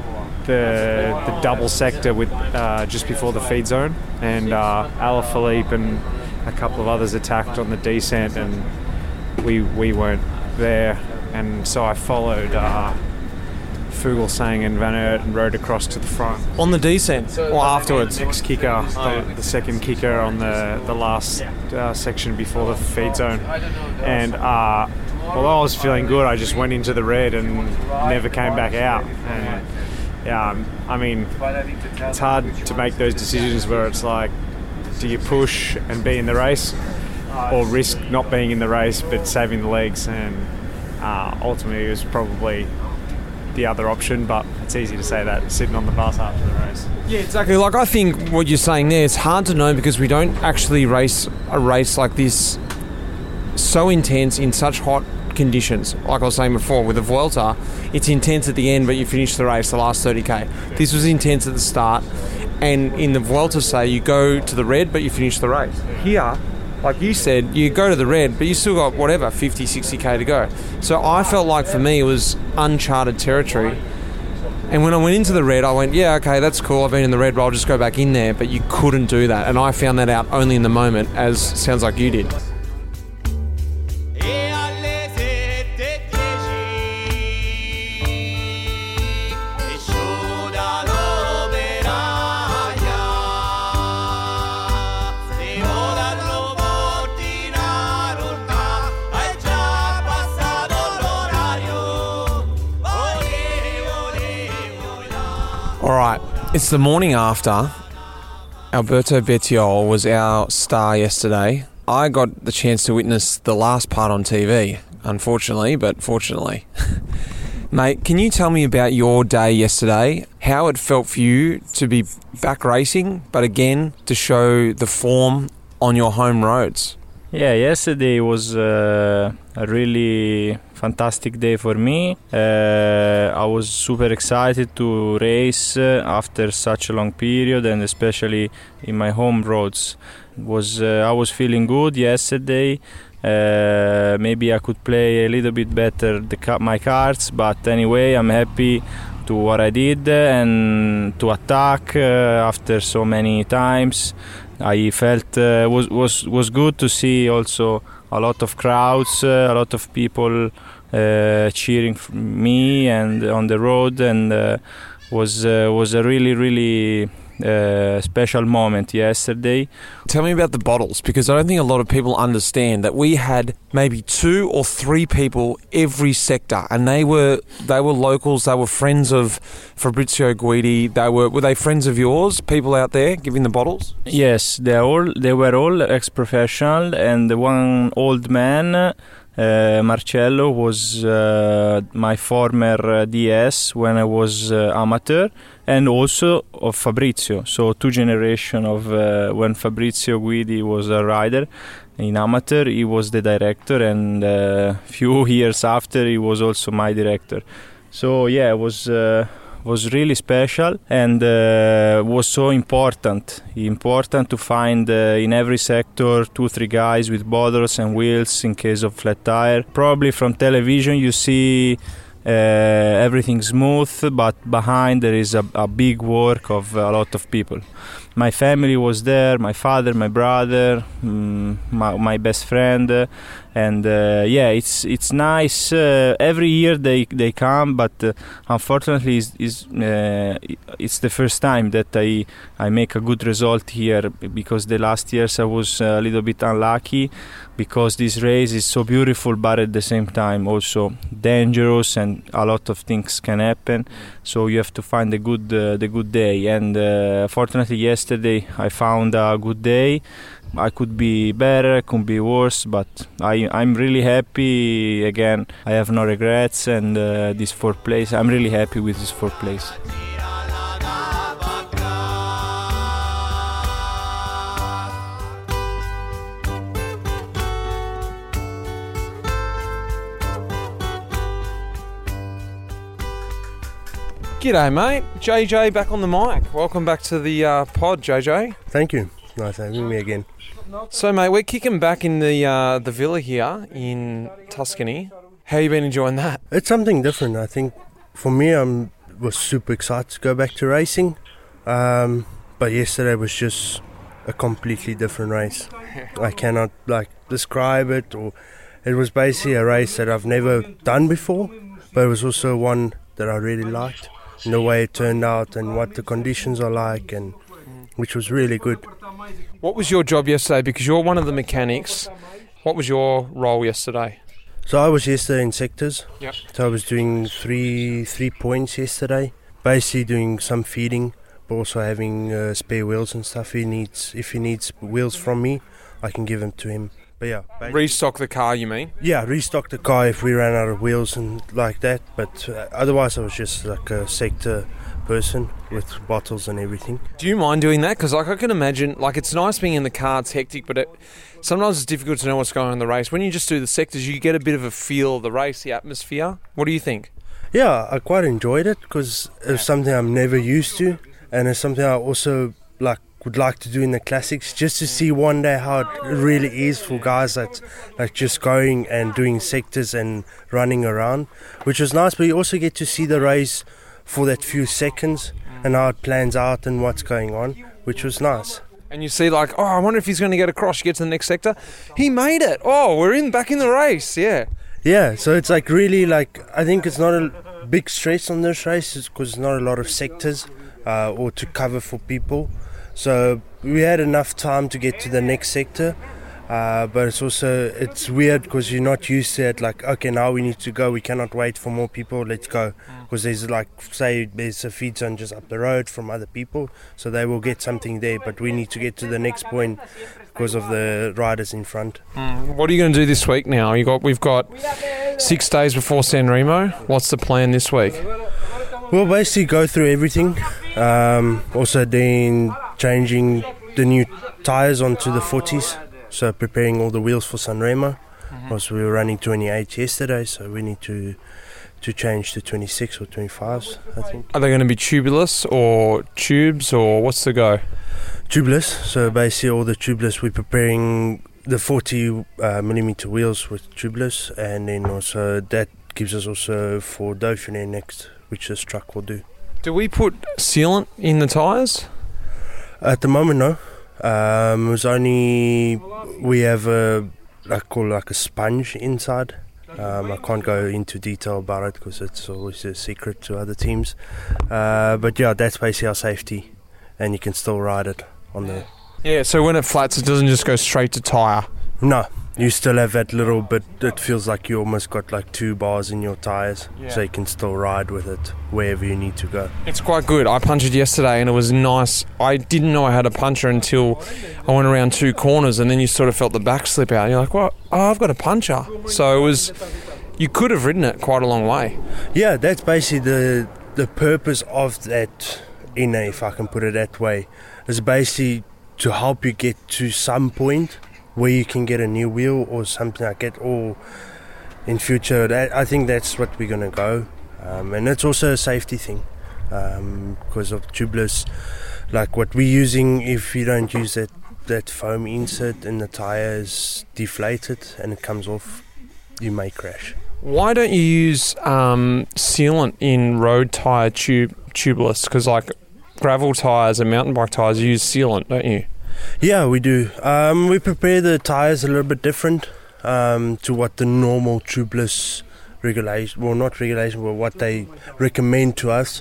the the double sector with uh, just before the feed zone, and uh, Alaphilippe and a couple of others attacked on the descent, and we we weren't there. And so I followed uh, Fuglsang and Van Aert and rode across to the front. On the descent or afterwards? Next kicker, the, the second kicker on the, the last uh, section before the feed zone. And uh, although I was feeling good, I just went into the red and never came back out. And yeah, I mean, it's hard to make those decisions where it's like, do you push and be in the race, or risk not being in the race but saving the legs? And Uh, ultimately it was probably the other option, but it's easy to say that sitting on the bus after the race. Yeah, exactly. Like, I think what you're saying there, it's hard to know because we don't actually race a race like this so intense in such hot conditions. Like I was saying before, with the Vuelta, it's intense at the end, but you finish the race the last thirty k. This was intense at the start, and in the Vuelta, say, you go to the red, but you finish the race. Here, like you said, you go to the red, but you still got, whatever, fifty, sixty k to go. So I felt like, for me, it was uncharted territory. And when I went into the red, I went, yeah, okay, that's cool, I've been in the red, but I'll just go back in there. But you couldn't do that. And I found that out only in the moment, as sounds like you did. All right, it's the morning after. Alberto Bettiol was our star yesterday. I got the chance to witness the last part on T V, unfortunately, but fortunately. Mate, can you tell me about your day yesterday, how it felt for you to be back racing, but again, to show the form on your home roads? Yeah, yesterday was uh, a really fantastic day for me. Uh, I was super excited to race uh, after such a long period, and especially in my home roads. Was uh, I was feeling good yesterday. Uh, maybe I could play a little bit better the ca- my cards, but anyway, I'm happy to what I did and to attack uh, after so many times. I felt uh, was was was good to see also a lot of crowds, uh, a lot of people uh, cheering for me and on the road, and uh, was uh, was a really really uh, special moment yesterday. Tell me about the bottles, because I don't think a lot of people understand that we had maybe two or three people every sector, and they were they were locals. They were friends of Fabrizio Guidi. They were were they friends of yours? People out there giving the bottles? Yes, they are all they were all ex-professional, and the one old man. Uh, Marcello was uh, my former uh, D S when I was uh, amateur, and also of Fabrizio. So two generations of uh, when Fabrizio Guidi was a rider in amateur, he was the director, and a uh, few years after he was also my director. So yeah, it was uh, was really special, and uh, was so important. Important to find uh, in every sector two, three guys with bottles and wheels in case of flat tire. Probably from television you see uh, everything smooth, but behind there is a, a big work of a lot of people. My family was there, my father, my brother, mm, my, my best friend, uh, and uh, yeah, it's it's nice. Uh, every year they they come, but uh, unfortunately, it's, it's, uh, it's the first time that I I make a good result here, because the last years I was a little bit unlucky, because this race is so beautiful, but at the same time also dangerous, and a lot of things can happen. So you have to find the good uh, the good day, and uh, fortunately yesterday I found a good day. I could be better, could be worse, but I, I'm really happy. Again, I have no regrets, and uh, this fourth place, I'm really happy with this fourth place. G'day, mate. J J back on the mic. Welcome back to the uh, pod, J J. Thank you. Nice having me again. So, mate, we're kicking back in the uh, the villa here in Tuscany. How you been enjoying that? It's something different. I think for me, I was super excited to go back to racing. Um, but yesterday was just a completely different race. I cannot like describe it. Or it was basically a race that I've never done before, but it was also one that I really liked. And the way it turned out and what the conditions are like, and which was really good. What was your job yesterday? Because you're one of the mechanics. What was your role yesterday? So I was yesterday in sectors. Yep. So I was doing three three points yesterday. Basically doing some feeding, but also having uh, spare wheels and stuff. He needs if he needs wheels from me, I can give them to him. But yeah, restock the car, you mean? Yeah, restock the car if we ran out of wheels and like that. But uh, otherwise, I was just like a sector person with bottles and everything. Do you mind doing that? Because like I can imagine, like it's nice being in the car, it's hectic, but it, sometimes it's difficult to know what's going on in the race. When you just do the sectors, you get a bit of a feel of the race, the atmosphere. What do you think? Yeah, I quite enjoyed it because it's something I'm never used to, and it's something I also like would like to do in the classics, just to see one day how it really is for guys that like just going and doing sectors and running around, which was nice. But you also get to see the race for that few seconds and how it plans out and what's going on, which was nice. And you see like, oh, I wonder if he's going to get across. You get to the next sector, he made it. Oh, we're in back in the race. Yeah. Yeah, so it's like really like, I think it's not a big stress on this race because there's not a lot of sectors uh, or to cover for people. So we had enough time to get to the next sector, Uh, but it's also, it's weird because you're not used to it. Like, okay, now we need to go. We cannot wait for more people. Let's go. Because there's like, say, there's a feed zone just up the road from other people. So they will get something there. But we need to get to the next point because of the riders in front. Mm. What are you going to do this week now? You got, we've got six days before San Remo. What's the plan this week? We'll basically go through everything. Um, also then changing the new tyres onto the forties. So preparing all the wheels for Sanremo. Mm-hmm. Because we were running twenty-eight yesterday, so we need to to change to twenty-six or twenty-fives, I think. Are they going to be tubeless or tubes, or what's the go? Tubeless. So basically all the tubeless, we're preparing the forty uh, millimeter wheels with tubeless, and then also that gives us also for Dauphiné next, which this truck will do. Do we put sealant in the tyres? At the moment, no. Um, it was only we have a like call like a sponge inside. Um, I can't go into detail about it because it's always a secret to other teams. Uh, but yeah, that's basically our safety, and you can still ride it on the. Yeah, so when it flats, it doesn't just go straight to tyre. No, you still have that little bit. It feels like you almost got like two bars in your tyres, yeah. So you can still ride with it wherever you need to go. It's quite good. I punched yesterday and it was nice. I didn't know I had a puncher until I went around two corners, and then you sort of felt the back slip out. And you're like, well, oh, I've got a puncher. So it was, you could have ridden it quite a long way. Yeah, that's basically the the purpose of that N A, if I can put it that way, is basically to help you get to some point where you can get a new wheel or something like that, or in future. That, I think that's what we're going to go. Um, and it's also a safety thing um, because of tubeless. Like what we're using, if you don't use that, that foam insert and the tyre is deflated and it comes off, you may crash. Why don't you use um, sealant in road tyre tube tubeless? Because like gravel tyres and mountain bike tyres use sealant, don't you? Yeah, we do. Um, we prepare the tyres a little bit different um, to what the normal tubeless regulation, well not regulation, but what they recommend to us.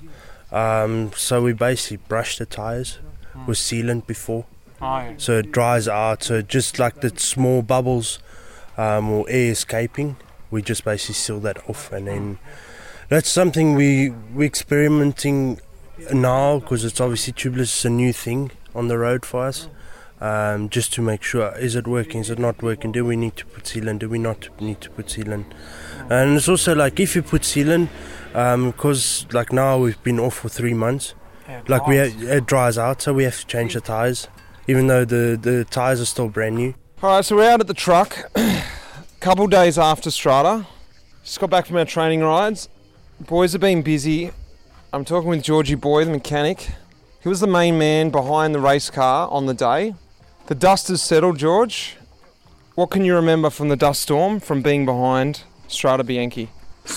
Um, so we basically brush the tyres with sealant before. Oh, yeah. So it dries out, so just like the small bubbles um, or air escaping, we just basically seal that off, and then that's something we, we're experimenting now because it's obviously tubeless is a new thing on the road for us. Um, just to make sure, is it working, is it not working, do we need to put sealant, do we not need to put sealant. And it's also like if you put sealant, because um, like now we've been off for three months, yeah, it like we have, it dries out, so we have to change the tyres even though the, the tyres are still brand new. Alright, so we're out at the truck a couple days after Strata, just got back from our training rides. Boys have been busy. I'm talking with Georgie Boy, the mechanic. He was the main man behind the race car on the day. The dust has settled, George. What can you remember from the dust storm, from being behind Strada Bianchi?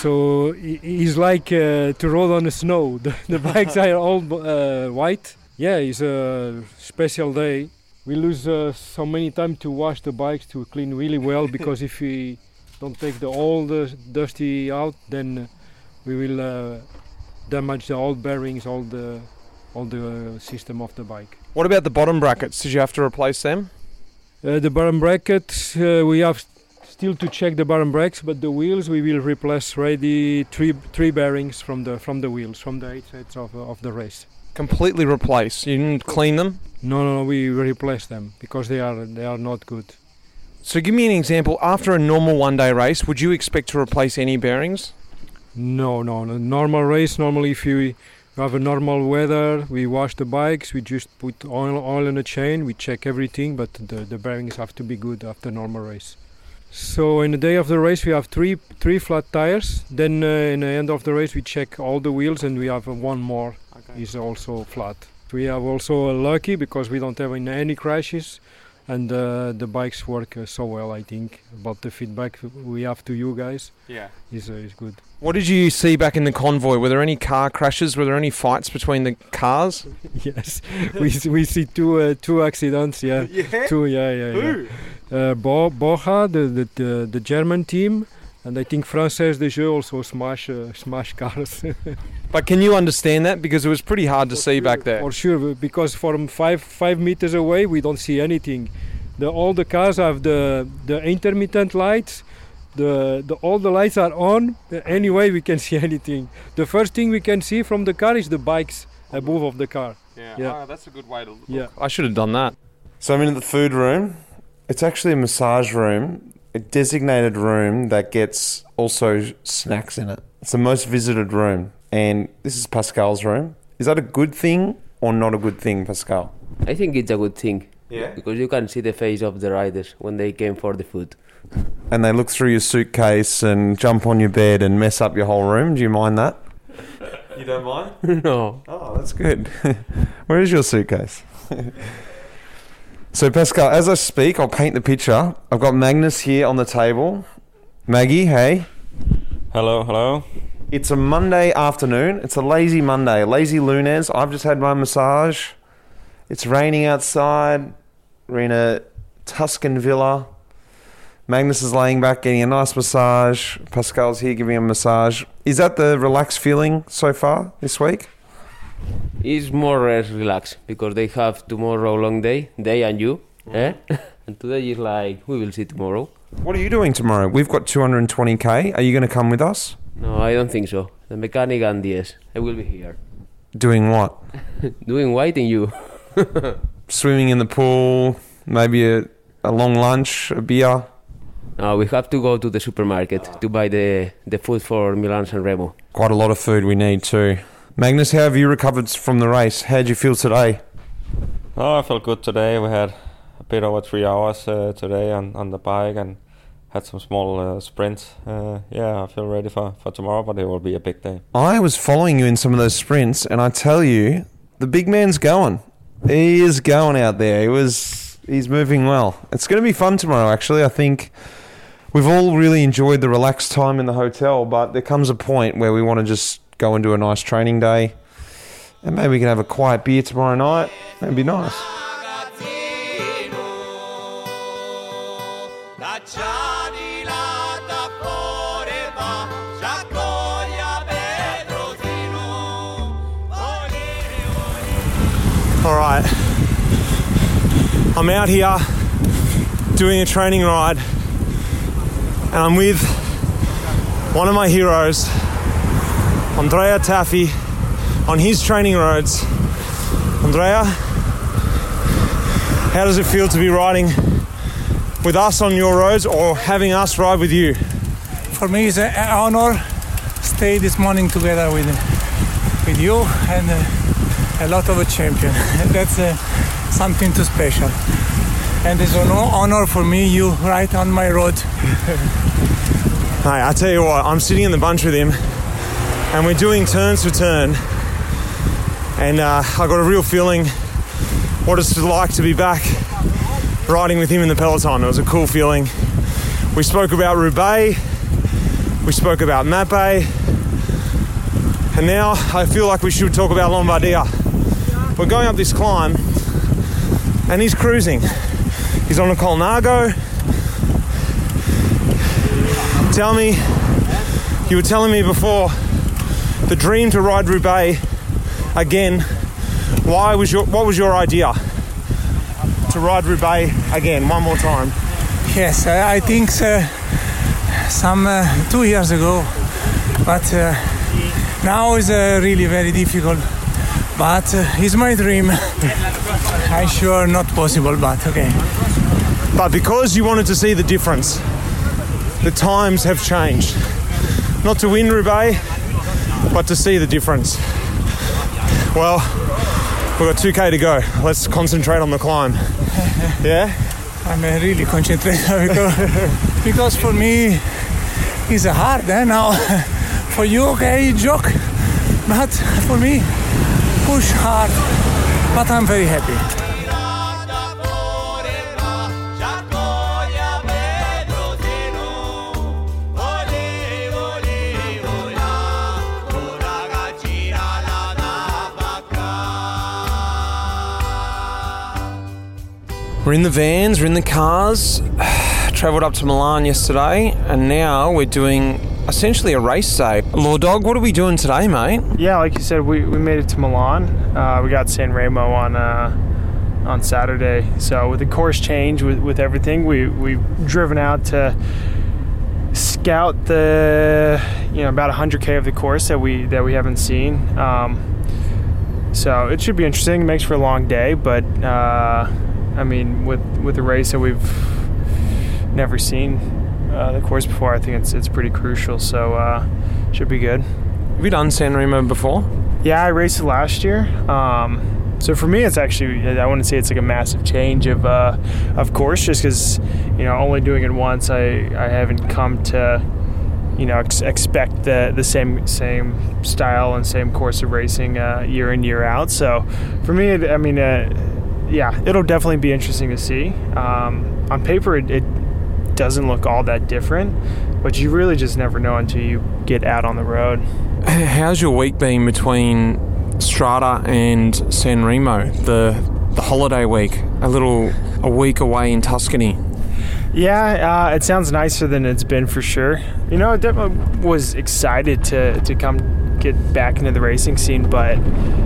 So it's like uh, to roll on the snow. The, the bikes are all uh, white. Yeah, it's a special day. We lose uh, so many time to wash the bikes, to clean really well, because if we don't take the old uh, dusty out, then we will uh, damage the old bearings, all the all the uh, system of the bike. What about the bottom brackets? Did you have to replace them? Uh, the bottom brackets, uh, we have still to check the bottom brakes, but the wheels we will replace ready three three bearings from the from the wheels, from the eight sets of of the race. Completely replace. You didn't clean them? No, no, no, we replace them because they are they are not good. So give me an example. After a normal one-day race, would you expect to replace any bearings? No, no, no. Normal race. Normally, if you have a normal weather, we wash the bikes. We just put oil oil in the chain. We check everything, but the the bearings have to be good after normal race. So in the day of the race, we have three three flat tires. Then uh, in the end of the race, we check all the wheels, and we have uh, one more okay. is also flat. We have also uh, lucky because we don't have any crashes, and uh, the bikes work uh, so well. I think, but the feedback we have to you guys, yeah, is uh, is good. What did you see back in the convoy? Were there any car crashes? Were there any fights between the cars? Yes, we we see two uh, two accidents. Yeah, yeah? two. Yeah, yeah, Who? yeah. Uh, Bo- Bocha, the, the the the German team, and I think Frances Desjeux also smash uh, smash cars. But can you understand that, because it was pretty hard to for see sure, back there? For sure, because from five five meters away we don't see anything, The all the cars have the the intermittent lights. The, the all the lights are on. Anyway, we can see anything. The first thing we can see from the car is the bikes above of the car. Yeah, yeah. Oh, that's a good way to look. Yeah. I should have done that. So I'm in the food room. It's actually a massage room, a designated room that gets also snacks in it. It's the most visited room. And this is Pascal's room. Is that a good thing or not a good thing, Pascal? I think it's a good thing. Yeah. Because you can see the face of the riders when they came for the food. And they look through your suitcase and jump on your bed and mess up your whole room. Do you mind that? You don't mind? No. Oh, that's good. Where is your suitcase? So, Pascal, as I speak, I'll paint the picture. I've got Magnus here on the table. Maggie, hey. Hello, hello. It's a Monday afternoon. It's a lazy Monday, lazy lunes. I've just had my massage. It's raining outside. We're in a Tuscan villa. Magnus is laying back getting a nice massage. Pascal's here giving a massage. Is that the relaxed feeling so far this week? It's more or less relaxed because they have tomorrow long day, they and you. Eh? And today is like, we will see tomorrow. What are you doing tomorrow? We've got two hundred twenty k. Are you going to come with us? No, I don't think so. The mechanic and yes, I will be here. Doing what? Doing waiting you. Swimming in the pool, maybe a, a long lunch, a beer. No, we have to go to the supermarket to buy the, the food for Milan San Remo. Quite a lot of food we need too. Magnus, how have you recovered from the race? How did you feel today? Oh, I felt good today. We had a bit over three hours uh, today on, on the bike and had some small uh, sprints. Uh, yeah, I feel ready for, for tomorrow, but it will be a big day. I was following you in some of those sprints, and I tell you, the big man's going. He is going out there. He was, he's moving well. It's going to be fun tomorrow, actually. I think we've all really enjoyed the relaxed time in the hotel, but there comes a point where we want to just go and do a nice training day, and maybe we can have a quiet beer tomorrow night. That'd be nice. All right, I'm out here doing a training ride, and I'm with one of my heroes, Andrea Tafi, on his training roads. Andrea, how does it feel to be riding with us on your roads or having us ride with you? For me, it's an honor to stay this morning together with with you and uh, a lot of a champion. That's uh, something too special. And it's an honor for me, you right on my road. Hey, I tell you what, I'm sitting in the bunch with him and we're doing turns for turn, and uh, I got a real feeling what it's like to be back riding with him in the peloton. It was a cool feeling. We spoke about Roubaix, we spoke about Mapei, and now I feel like we should talk about Lombardia. We're going up this climb and he's cruising. He's on a Colnago. Tell me, you were telling me before, the dream to ride Roubaix again. Why was your, what was your idea to ride Roubaix again, one more time? Yes, I, I think uh, some uh, two years ago, but uh, now is uh, really very difficult. But uh, it's my dream. I'm sure not possible, but okay. But because you wanted to see the difference, the times have changed. Not to win Roubaix, but to see the difference. Well, we've got two k to go. Let's concentrate on the climb. Yeah? I'm uh, really concentrated because, because for me it's hard eh, now. For you, okay, joke, but for me, push hard. But I'm very happy. We're in the vans, we're in the cars, travelled up to Milan yesterday, and now we're doing essentially a race day. Law Dog, what are we doing today, mate? Yeah, like you said, we, we made it to Milan. Uh, we got San Remo on uh, on Saturday. So with the course change, with, with everything, we we've driven out to scout the you know about one hundred K of the course that we that we haven't seen. Um, so it should be interesting. It makes for a long day, but uh, I mean with with the race that we've never seen uh, the course before, I think it's it's pretty crucial. So uh, should be good. Have you done San Remo before? Yeah, I raced it last year. Um, so for me, it's actually, I wouldn't say it's like a massive change of uh, of course, just because, you know, only doing it once, I, I haven't come to, you know, ex- expect the the same same style and same course of racing uh, year in, year out. So for me, it, I mean, uh, yeah, it'll definitely be interesting to see. Um, on paper, it, it doesn't look all that different, but you really just never know until you get out on the road. How's your week been between Strada and San Remo, the the holiday week, a little a week away in Tuscany? Yeah, uh, it sounds nicer than it's been for sure. You know, I definitely was excited to, to come get back into the racing scene, but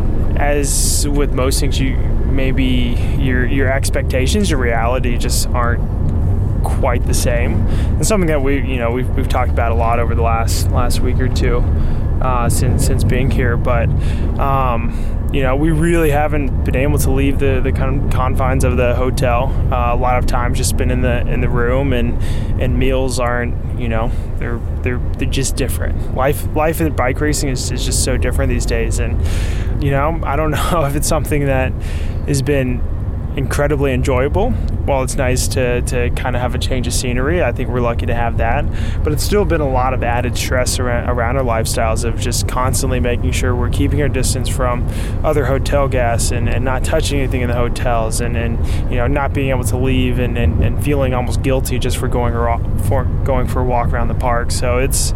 as with most things, you maybe your your expectations, your reality just aren't quite the same. And something that we you know we've we've talked about a lot over the last last week or two. Uh, since since being here, but um, you know, we really haven't been able to leave the the con- confines of the hotel. Uh, a lot of times, just been in the in the room, and and meals aren't, you know, they're they're they're just different. Life life in bike racing is, is just so different these days, and you know, I don't know if it's something that has been incredibly enjoyable. While it's nice to, to kind of have a change of scenery, I think we're lucky to have that. But it's still been a lot of added stress around, around our lifestyles of just constantly making sure we're keeping our distance from other hotel guests and, and not touching anything in the hotels and, and you know not being able to leave and, and, and feeling almost guilty just for going or for going for a walk around the park. So it's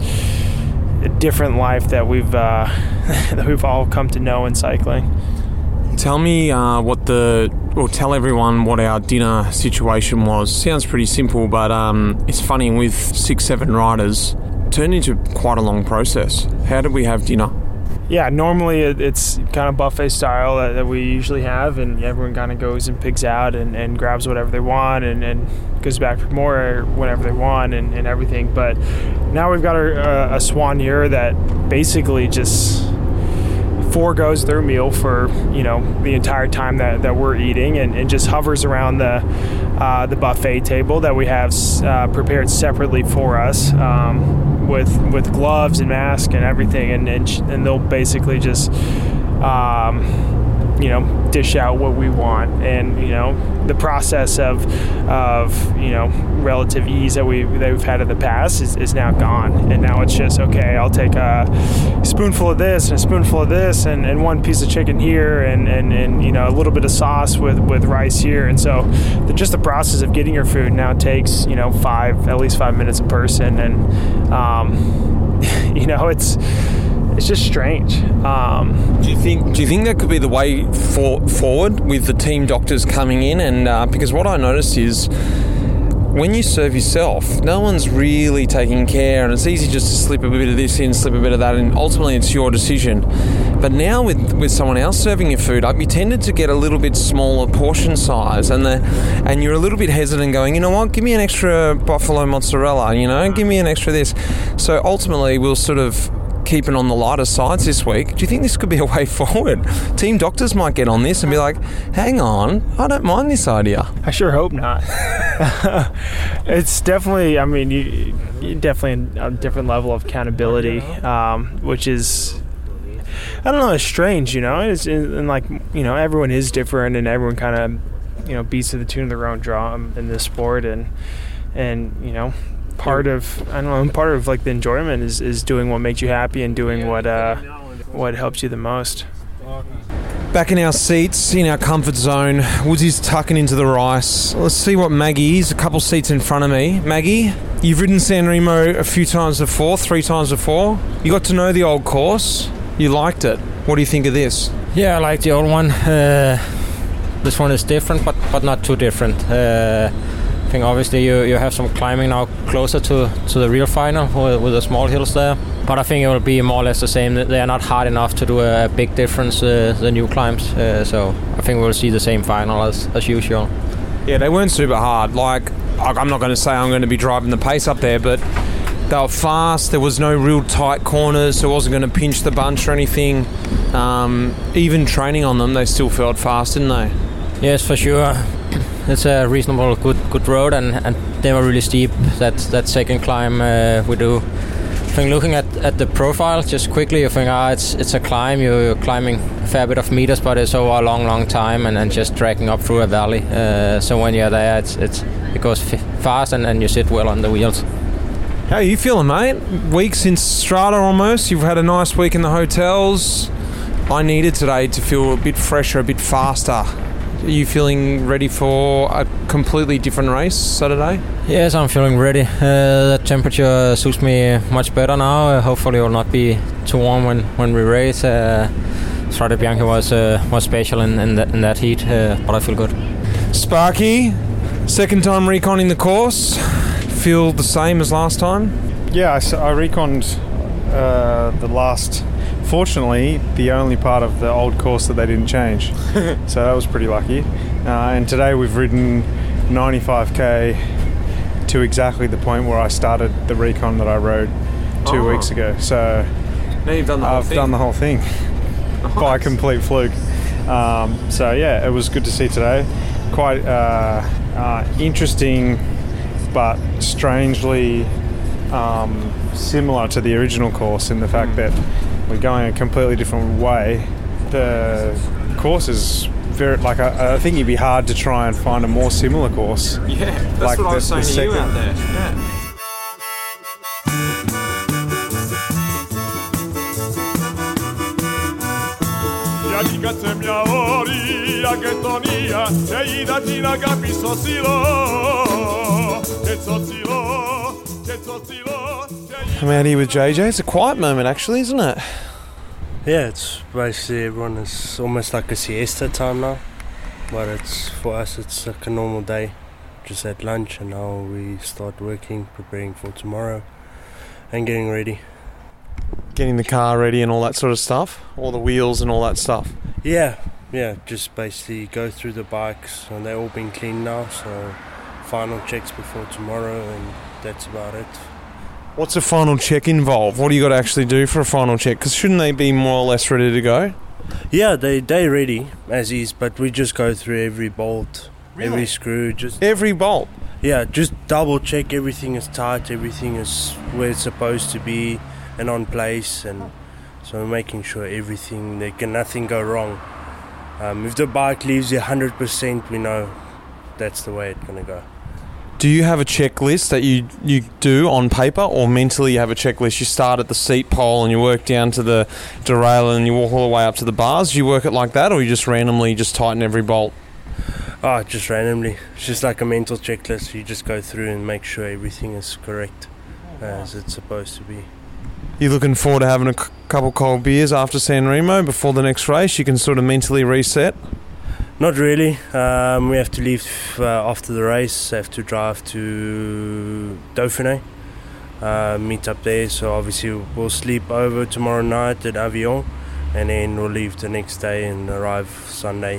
a different life that we've uh, that we've all come to know in cycling. Tell me uh, what the, or tell everyone what our dinner situation was. Sounds pretty simple, but um, it's funny, with six, seven riders, it turned into quite a long process. How did we have dinner? Yeah, normally it's kind of buffet style that, that we usually have, and everyone kind of goes and pigs out and, and grabs whatever they want and, and goes back for more whenever they want and, and everything. But now we've got a, a soigneur that basically just foregoes their meal for, you know, the entire time that, that we're eating and, and just hovers around the uh, the buffet table that we have uh, prepared separately for us um, with with gloves and mask and everything, and and, and they'll basically just um, you know dish out what we want. And you know the process of of you know relative ease that we that we've had in the past is, is now gone, and now it's just okay, I'll take a spoonful of this and a spoonful of this and, and one piece of chicken here and, and, and you know a little bit of sauce with, with rice here. And so the, just the process of getting your food now takes you know five at least five minutes a person, and um, you know it's it's just strange. Um, do you think do you think that could be the way for, forward with the team doctors coming in? And uh, because what I noticed is when you serve yourself, no one's really taking care, and it's easy just to slip a bit of this in, slip a bit of that, and ultimately it's your decision. But now with, with someone else serving your food, I'd be tempted to get a little bit smaller portion size, and the and you're a little bit hesitant going, you know what, give me an extra buffalo mozzarella, you know, give me an extra this. So ultimately we'll sort of keeping on the lighter sides this week. Do you think this could be a way forward? Team doctors might get on this and be like, hang on, I don't mind this idea. I sure hope not. It's definitely, I mean, you, you definitely a different level of accountability, um, which is, I don't know, it's strange, you know, it's, and like, you know, everyone is different and everyone kind of, you know, beats to the tune of their own drum in this sport, and, and, you know, part of I don't know part of like the enjoyment is, is doing what makes you happy and doing what uh, what helps you the most. Back in our seats, in our comfort zone, Woodsy's tucking into the rice. Let's see what Maggie is, a couple seats in front of me. Maggie, you've ridden San Remo a few times before, three times before. You got to know the old course. You liked it. What do you think of this? Yeah, I like the old one. Uh, this one is different, but, but not too different. Uh, I think obviously you, you have some climbing now closer to, to the real final with, with the small hills there. But I think it will be more or less the same. They are not hard enough to do a big difference, uh, the new climbs. Uh, so I think we'll see the same final as, as usual. Yeah, they weren't super hard. Like, I'm not going to say I'm going to be driving the pace up there, but they were fast. There was no real tight corners, so it wasn't going to pinch the bunch or anything. Um, even training on them, they still felt fast, didn't they? Yes, for sure. It's a reasonable, good, good road, and, and they were really steep. That that second climb uh, we do. I think looking at, at the profile just quickly, you think, ah, it's it's a climb. You're, you're climbing a fair bit of meters, but it's over a long, long time, and, and just dragging up through a valley. Uh, so when you're there, it's it's it goes f- fast, and, and you sit well on the wheels. How are you feeling, mate? Week since Strata almost. You've had a nice week in the hotels. I needed today to feel a bit fresher, a bit faster. Are you feeling ready for a completely different race Saturday? Yes, I'm feeling ready. Uh, the temperature suits me much better now. Uh, hopefully it will not be too warm when, when we race. Uh, Strade Bianche was uh, was special in, in, that, in that heat, uh, but I feel good. Sparky, second time reconning the course. Feel the same as last time? Yeah, I, I reconned uh, the last... Fortunately, the only part of the old course that they didn't change. So that was pretty lucky. Uh, and today we've ridden ninety-five k to exactly the point where I started the recon that I rode two oh. weeks ago. So now you've done the whole I've thing. done the whole thing nice. By a complete fluke. Um, so yeah, it was good to see today. Quite uh, uh, interesting, but strangely um, similar to the original course in the fact mm. that we're going a completely different way. The course is very, like, I, I think it'd be hard to try and find a more similar course. Yeah, that's like what the, I was saying to second. you out there. Yeah. I'm out here with J J. It's a quiet moment, actually, isn't it? Yeah, it's basically everyone is almost like a siesta time now. But it's for us, it's like a normal day. Just at lunch, and now we start working, preparing for tomorrow, and getting ready. Getting the car ready and all that sort of stuff? All the wheels and all that stuff? Yeah, yeah, just basically go through the bikes, and they're all been cleaned now, so final checks before tomorrow, and that's about it. What's a final check involve? What do you got to actually do for a final check? Because shouldn't they be more or less ready to go? Yeah, they they ready as is, but we just go through every bolt, really? every screw, just every bolt. Yeah, just double check everything is tight, everything is where it's supposed to be and on place, and so we're making sure everything, there can nothing go wrong. Um, if the bike leaves you one hundred percent, we know that's the way it's gonna go. Do you have a checklist that you, you do on paper, or mentally you have a checklist? You start at the seat pole and you work down to the derailleur and you walk all the way up to the bars. Do you work it like that, or you just randomly just tighten every bolt? Oh, just randomly. It's just like a mental checklist. You just go through and make sure everything is correct as it's supposed to be. You looking forward to having a c- couple cold beers after San Remo before the next race? You can sort of mentally reset? Not really. Um, we have to leave uh, after the race. Have to drive to Dauphiné, uh, meet up there. So obviously we'll sleep over tomorrow night at Avion, and then we'll leave the next day and arrive Sunday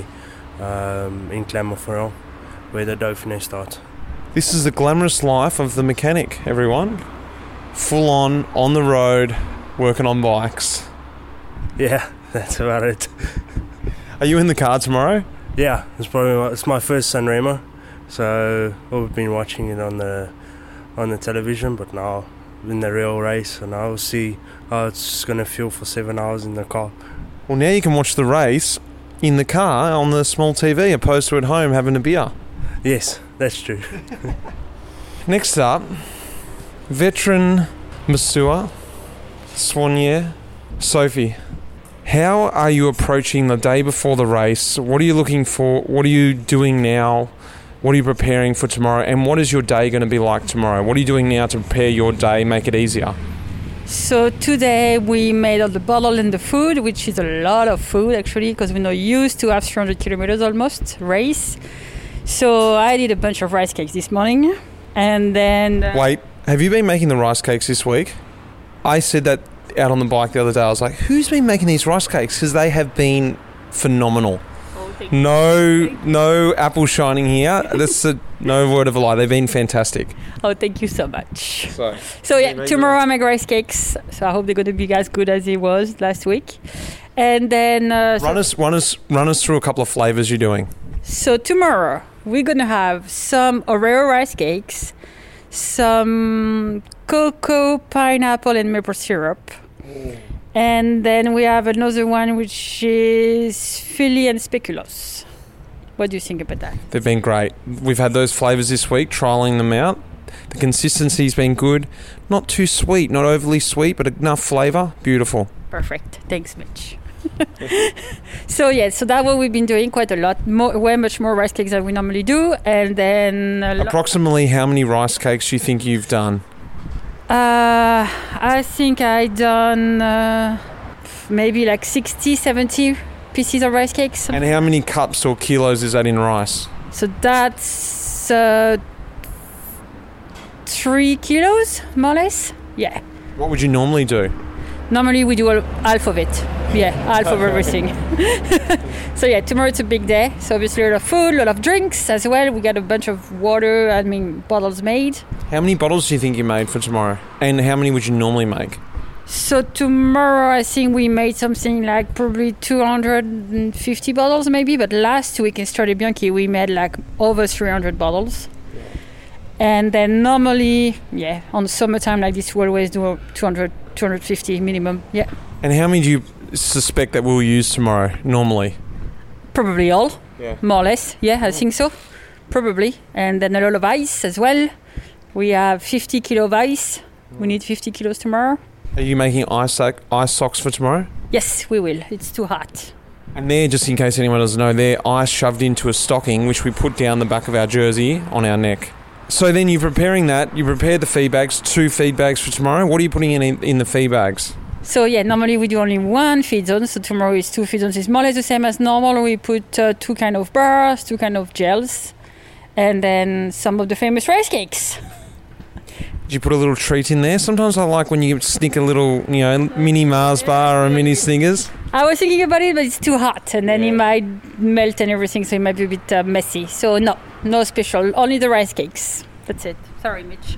um, in Clermont-Ferrand, where the Dauphiné starts. This is the glamorous life of the mechanic, everyone. Full on, on the road, working on bikes. Yeah, that's about it. Are you in the car tomorrow? Yeah, it's probably my, it's my first San Remo, so well, we've been watching it on the on the television, but now in the real race, and I will see how it's gonna feel for seven hours in the car. Well, now you can watch the race in the car on the small T V, opposed to at home having a beer. Yes, that's true. Next up, veteran masseur, soigneur, Sophie. How are you approaching the day before the race? What are you looking for? What are you doing now? What are you preparing for tomorrow? And what is your day going to be like tomorrow? What are you doing now to prepare your day, make it easier? So today we made all the bottle and the food, which is a lot of food actually, because we're not used to have three hundred kilometers almost race. So I did a bunch of rice cakes this morning, and then uh, Wait, have you been making the rice cakes this week? I said that out on the bike the other day. I was like, who's been making these rice cakes? Because they have been phenomenal. No, no apple shining here. That's a, no word of a lie. They've been fantastic. Oh, thank you so much. So, so yeah, tomorrow I make rice cakes. So I hope they're going to be as good as it was last week. And then uh, run so, us, run us, run us through a couple of flavors you're doing. So tomorrow we're going to have some Oreo rice cakes, some cocoa, pineapple, and maple syrup. Mm. And then we have another one which is Philly and speculoos. What do you think about that? They've been great. We've had those flavours this week, trialling them out. The consistency's been good. Not too sweet, not overly sweet, but enough flavour. Beautiful. Perfect. Thanks, Mitch. So yeah, so that's what we've been doing quite a lot, more, way much more rice cakes than we normally do. And then a approximately how many rice cakes do you think you've done? Uh, I think I done uh, maybe like sixty, seventy pieces of rice cakes. And how many cups or kilos is that in rice? So that's uh, three kilos, more or less. Yeah. What would you normally do? Normally we do half of it. Yeah, half of everything. So yeah, tomorrow it's a big day. So obviously a lot of food, a lot of drinks as well. We got a bunch of water, I mean, bottles made. How many bottles do you think you made for tomorrow? And how many would you normally make? So tomorrow I think we made something like probably two hundred fifty bottles maybe. But last week in Strade Bianchi we made like over three hundred bottles. Yeah. And then normally, yeah, on summertime like this we always do two hundred, two hundred fifty minimum. Yeah. And how many do you suspect that we'll use tomorrow normally? Probably all, yeah. More or less. Yeah, I think so. Probably. And then a lot of ice as well. We have fifty kilo of ice. We need fifty kilos tomorrow. Are you making ice, sac- ice socks for tomorrow? Yes, we will. It's too hot. And they're, just in case anyone doesn't know, they're ice shoved into a stocking which we put down the back of our jersey on our neck. So then you're preparing that. You prepared the feed bags, two feed bags for tomorrow. What are you putting in in the feed bags? So yeah, normally we do only one feed zone. So tomorrow is two feed zones. It's more or less the same as normal. We put uh, two kind of bars, two kind of gels, and then some of the famous rice cakes. Did you put a little treat in there? Sometimes I like when you sneak a little, you know, mini Mars bar or a mini Snickers. I was thinking about it, but it's too hot, and then yeah. It might melt and everything, so it might be a bit uh, messy. So no, no special, only the rice cakes. That's it. Sorry, Mitch.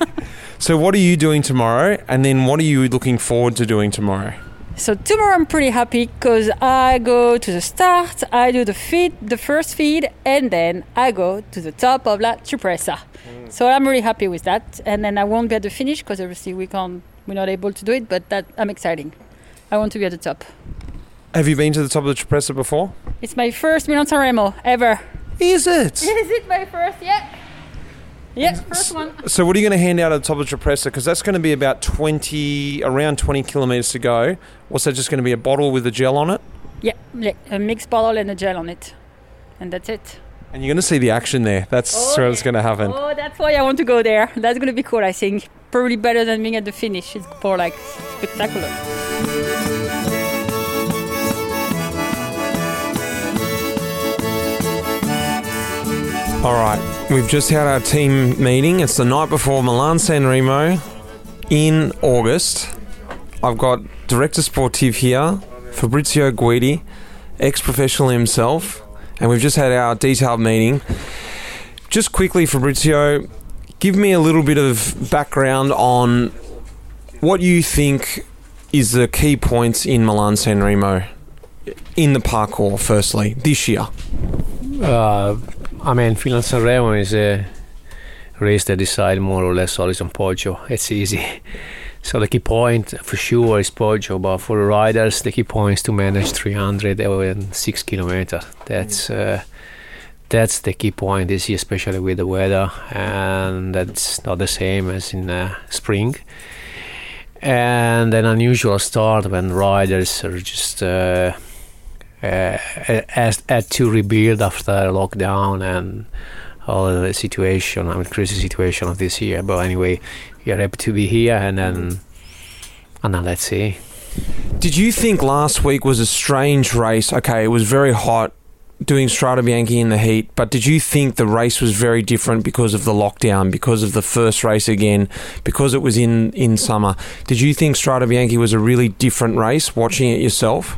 So what are you doing tomorrow, and then what are you looking forward to doing tomorrow? So tomorrow I'm pretty happy because I go to the start, I do the feed, the first feed, and then I go to the top of La Cipressa. Mm. So I'm really happy with that, and then I won't be at the finish because obviously we can't, we're not able to do it, but that I'm exciting. I want to be at the top. Have you been to the top of the Cipressa before? It's my first Milan-San Remo ever. Is it? Is it my first? Yeah. Yeah, first one. So what are you going to hand out at the top of the Cipressa? Because that's going to be about twenty, around twenty kilometres to go. What's that, just going to be a bottle with a gel on it? Yeah, a mixed bottle and a gel on it. And that's it. And you're going to see the action there. That's oh, what's yeah. going to happen. Oh, that's why I want to go there. That's going to be cool, I think. Probably better than being at the finish. It's more like spectacular. All right, we've just had our team meeting. It's the night before Milan-San Remo in August. I've got Director Sportive here, Fabrizio Guidi, ex-professional himself, and we've just had our detailed meeting. Just quickly, Fabrizio, give me a little bit of background on what you think is the key points in Milan-San Remo in the parkour, firstly, this year. Uh, I mean, Milan-San Remo is a race that decides more or less always on Poggio. It's easy. So the key point for sure is Poggio, but for the riders, the key point is to manage three hundred and six kilometers. That's uh, that's the key point this year, especially with the weather, and that's not the same as in uh, spring. And an unusual start when riders are just uh, uh, had to rebuild after lockdown and all the situation, I mean, crazy situation of this year. But anyway, we are happy to be here, and then, and then let's see. Did you think last week was a strange race? Okay, it was very hot, doing Strade Bianche in the heat, but did you think the race was very different because of the lockdown, because of the first race again, because it was in, in summer? Did you think Strade Bianche was a really different race, watching it yourself?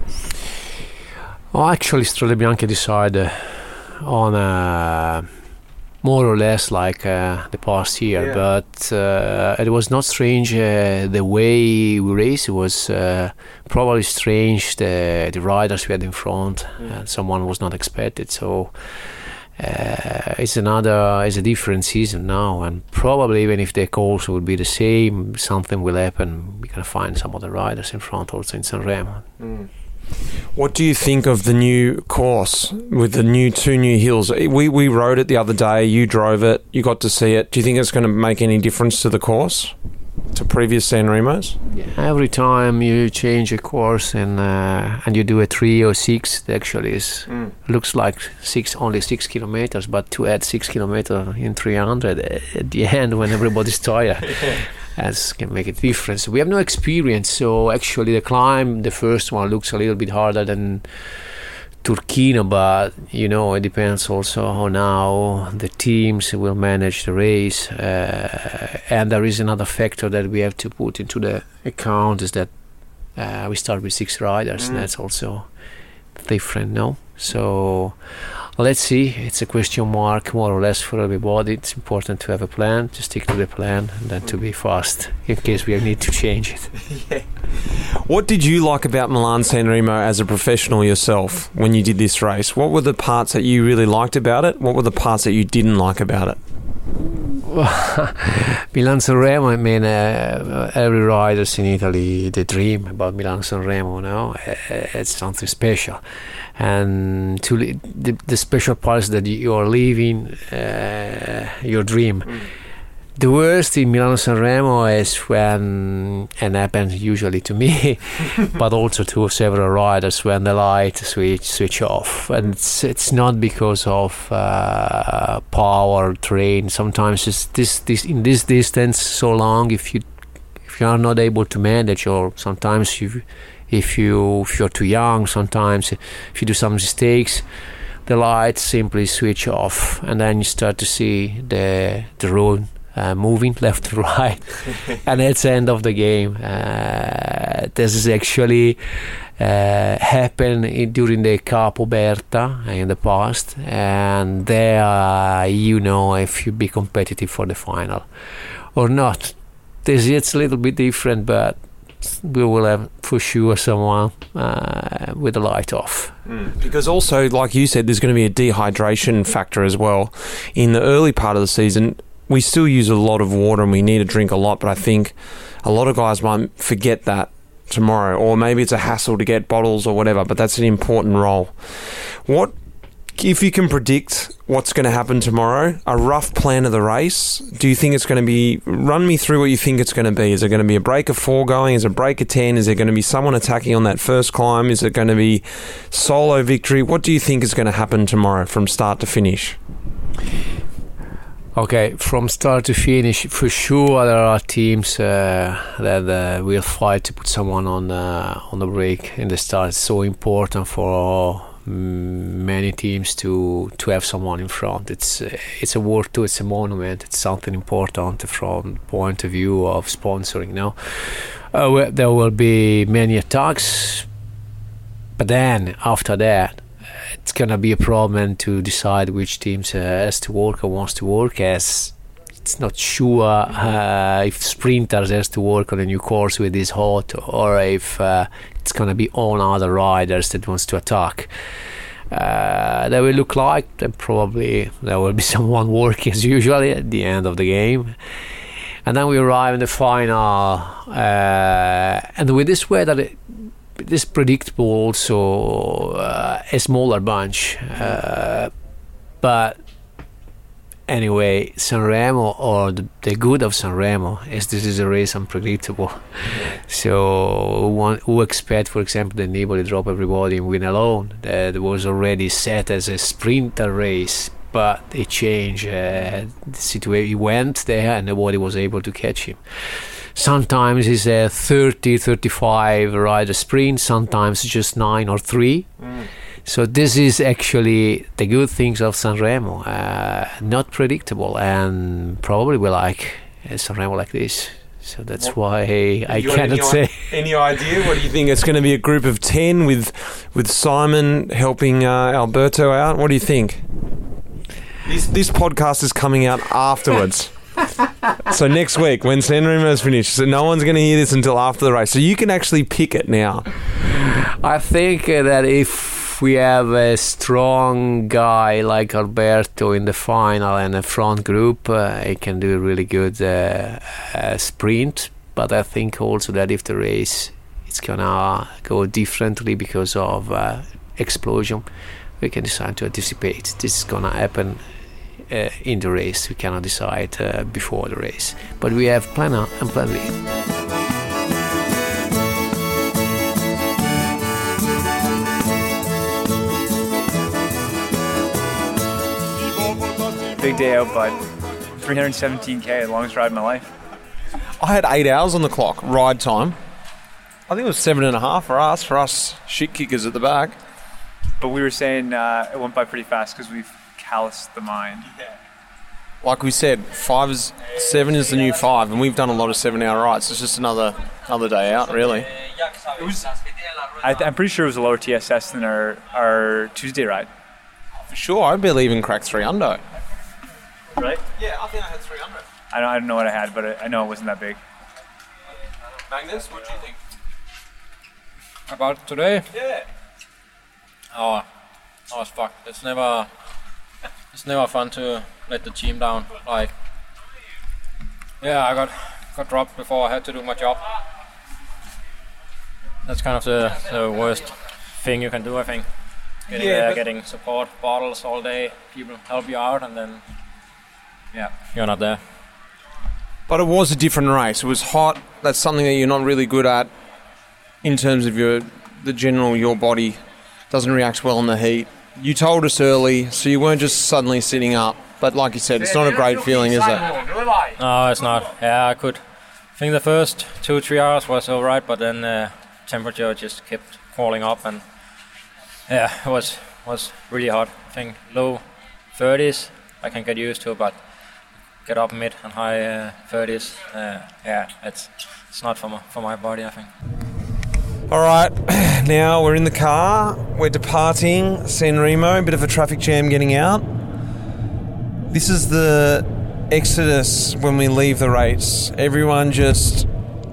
Oh, actually, Strade Bianche decided on a... more or less like uh, the past year, yeah. but uh, it was not strange uh, the way we raced. It was uh, probably strange the, the riders we had in front. Mm. Uh, someone was not expected, so uh, it's another, it's a different season now, and probably even if the course would be the same, something will happen. We're gonna find some other riders in front also in Sanremo. Mm. What do you think of the new course with the new two new hills? We we rode it the other day. You drove it. You got to see it. Do you think it's going to make any difference to the course, to previous San Remos? Yeah. Every time you change a course and uh, and you do a three or six, it actually is mm. looks like six only six kilometers, but to add six kilometers in three hundred at the end when everybody's tired. As can make a difference. We have no experience, so actually the climb, the first one, looks a little bit harder than Turquino, but you know it depends also how now the teams will manage the race. Uh, and there is another factor that we have to put into the account is that uh, we start with six riders, mm. and that's also different, no? So let's see. It's a question mark more or less for everybody. It's important to have a plan, to stick to the plan, and then to be fast in case we need to change it. Yeah. What did you like about Milan San Remo as a professional yourself when you did this race? What were the parts that you really liked about it? What were the parts that you didn't like about it? Milan San Remo, I mean, uh, every riders in Italy, they dream about Milan San Remo now. It's something special. And to li- the, the special parts that you are living uh, your dream. Mm. The worst in Milano Sanremo is when, and happens usually to me, but also to several riders, when the light switch switch off, and it's it's not because of uh, power train. Sometimes it's this this in this distance so long, if you if you are not able to manage, or sometimes you if you if you're too young, sometimes if you do some mistakes, the lights simply switch off, and then you start to see the the road uh, moving left to right, and it's the end of the game. Uh, this is actually uh, happened in, during the Capo Berta in the past, and there uh, you know if you be competitive for the final or not. This it's a little bit different, but we will have for sure someone uh, with the light off. Mm. Because also, like you said, there's going to be a dehydration factor as well. In the early part of the season, we still use a lot of water and we need to drink a lot, but I think a lot of guys might forget that tomorrow, or maybe it's a hassle to get bottles or whatever, but that's an important role. What, if you can predict what's going to happen tomorrow, a rough plan of the race, do you think it's going to be, run me through what you think it's going to be. Is it going to be a break of four going? Is it a break of ten? Is there going to be someone attacking on that first climb? Is it going to be solo victory? What do you think is going to happen tomorrow from start to finish? Okay, from start to finish, for sure there are teams uh, that uh, will fight to put someone on uh, on the break in the start. It's so important for many teams to to have someone in front. It's uh, it's a work too. It's a monument. It's something important from point of view of sponsoring. No, uh, well, there will be many attacks, but then after that, it's gonna be a problem to decide which teams uh, has to work or wants to work. As it's not sure uh, if sprinters has to work on a new course with this hot, or if uh, it's gonna be all other riders that wants to attack. Uh, they will look like then probably there will be someone working as usually at the end of the game, and then we arrive in the final. Uh, and with this weather, this predictable also uh, a smaller bunch, uh, but anyway, Sanremo, or the, the good of Sanremo, is this is a race unpredictable. So one who expect, for example, that Nibali drop everybody and win alone, that was already set as a sprinter race, but it changed. Uh, the situation, he went there and nobody was able to catch him. Sometimes it's a thirty, thirty-five rider sprint, sometimes just nine or three. Mm. So this is actually the good things of Sanremo. Uh, not predictable, and probably we like uh, Sanremo like this. So that's What- why I You got cannot any, say. Any idea? What do you think? It's going to be a group of ten with with Simon helping uh, Alberto out. What do you think? This this podcast is coming out afterwards. So next week when Sanremo's finished, so no one's going to hear this until after the race. So you can actually pick it now. I think uh, that if we have a strong guy like Alberto in the final and a front group, uh, he can do a really good uh, uh, sprint. But I think also that if the race is gonna go differently because of uh, explosion, we can decide to anticipate this is gonna happen uh, in the race. We cannot decide uh, before the race, but we have plan A and plan B. Big day out, bud. three hundred seventeen K, the longest ride of my life. I had eight hours on the clock, ride time. I think it was seven and a half for us, for us shit kickers at the back. But we were saying uh, it went by pretty fast because we've calloused the mind. Like we said, five is seven is the new five, and we've done a lot of seven-hour rides. It's just another another day out, really. It was, I th- I'm pretty sure it was a lower T S S than our, our Tuesday ride. For sure, I barely even cracked three under. Right? Yeah, I think I had three hundred. I don't, I don't know what I had, but I, I know it wasn't that big. Magnus, what do you think? About today? Yeah. Oh, I was fucked. It's never, it's never fun to let the team down. Like, yeah, I got got dropped before I had to do my job. That's kind of the, the worst thing you can do, I think. Getting Yeah, there, but- getting support bottles all day, people help you out, and then yeah, you're not there. But it was a different race. It was hot. That's something that you're not really good at in terms of your the general your body doesn't react well in the heat. You told us early, so you weren't just suddenly sitting up. But like you said, it's not a great feeling, is it? No, it's not. Yeah, I could. I think the first two, three hours was alright, but then the temperature just kept crawling up, and yeah, it was was really hot. I think low thirties I can get used to, but get up mid and high uh, thirties, uh, yeah, it's it's not for my for my body, I think. All right, now we're in the car. We're departing Sanremo. Bit of a traffic jam getting out. This is the exodus when we leave the race. Everyone just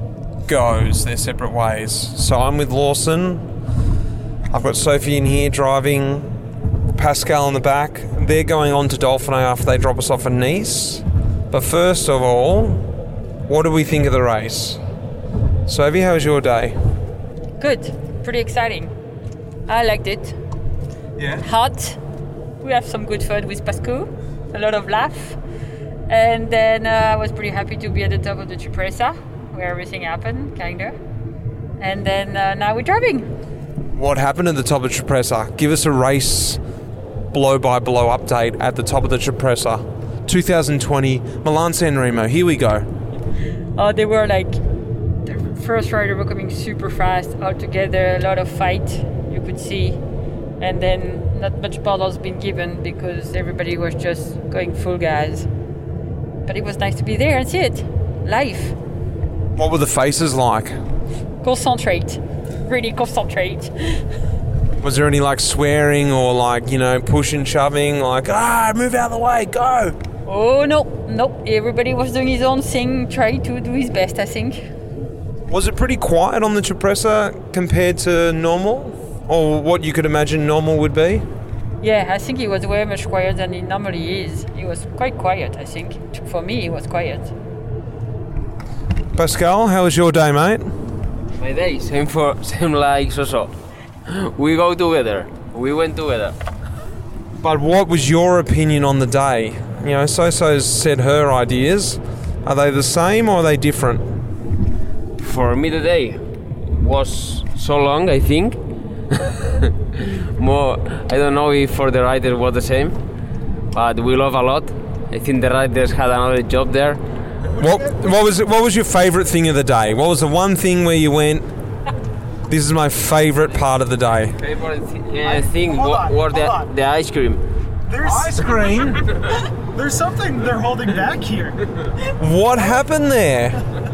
goes their separate ways. So I'm with Lawson. I've got Sophie in here driving, Pascal in the back. They're going on to Dauphiné after they drop us off in Nice. But first of all, what do we think of the race? Sophie, how was your day? Good, pretty exciting. I liked it. Yeah. Hot. We have some good fun with Pascal. A lot of laugh. And then uh, I was pretty happy to be at the top of the Cipressa, where everything happened, kinda. And then uh, now we're driving. What happened at the top of Cipressa? Give us a race blow-by-blow update at the top of the Cipressa. twenty twenty Milan Sanremo. Here we go. Oh, they were like the first rider were coming super fast all together, a lot of fight you could see, and then not much bottles been given because everybody was just going full gas. But it was nice to be there and see it live. What were the faces like? Concentrate, really concentrate. Was there any like swearing or like, you know, pushing, shoving, like, ah, move out of the way, go? Oh no, no, everybody was doing his own thing, trying to do his best, I think. Was it pretty quiet on the Cipressa compared to normal? Or what you could imagine normal would be? Yeah, I think it was way much quieter than it normally is. It was quite quiet, I think. For me, it was quiet. Pascal, how was your day, mate? My day, same for same like Soso. We go together. We went together. But what was your opinion on the day? You know, Soso's said her ideas. Are they the same or are they different? For me today was so long, I think. More, I don't know if for the riders was the same, but we love a lot. I think the riders had another job there. What what was it, what was your favourite thing of the day? What was the one thing where you went, This is my favourite part of the day. Favorite uh, thing wa- was the, the ice cream. There's ice cream. There's something they're holding back here. What happened there?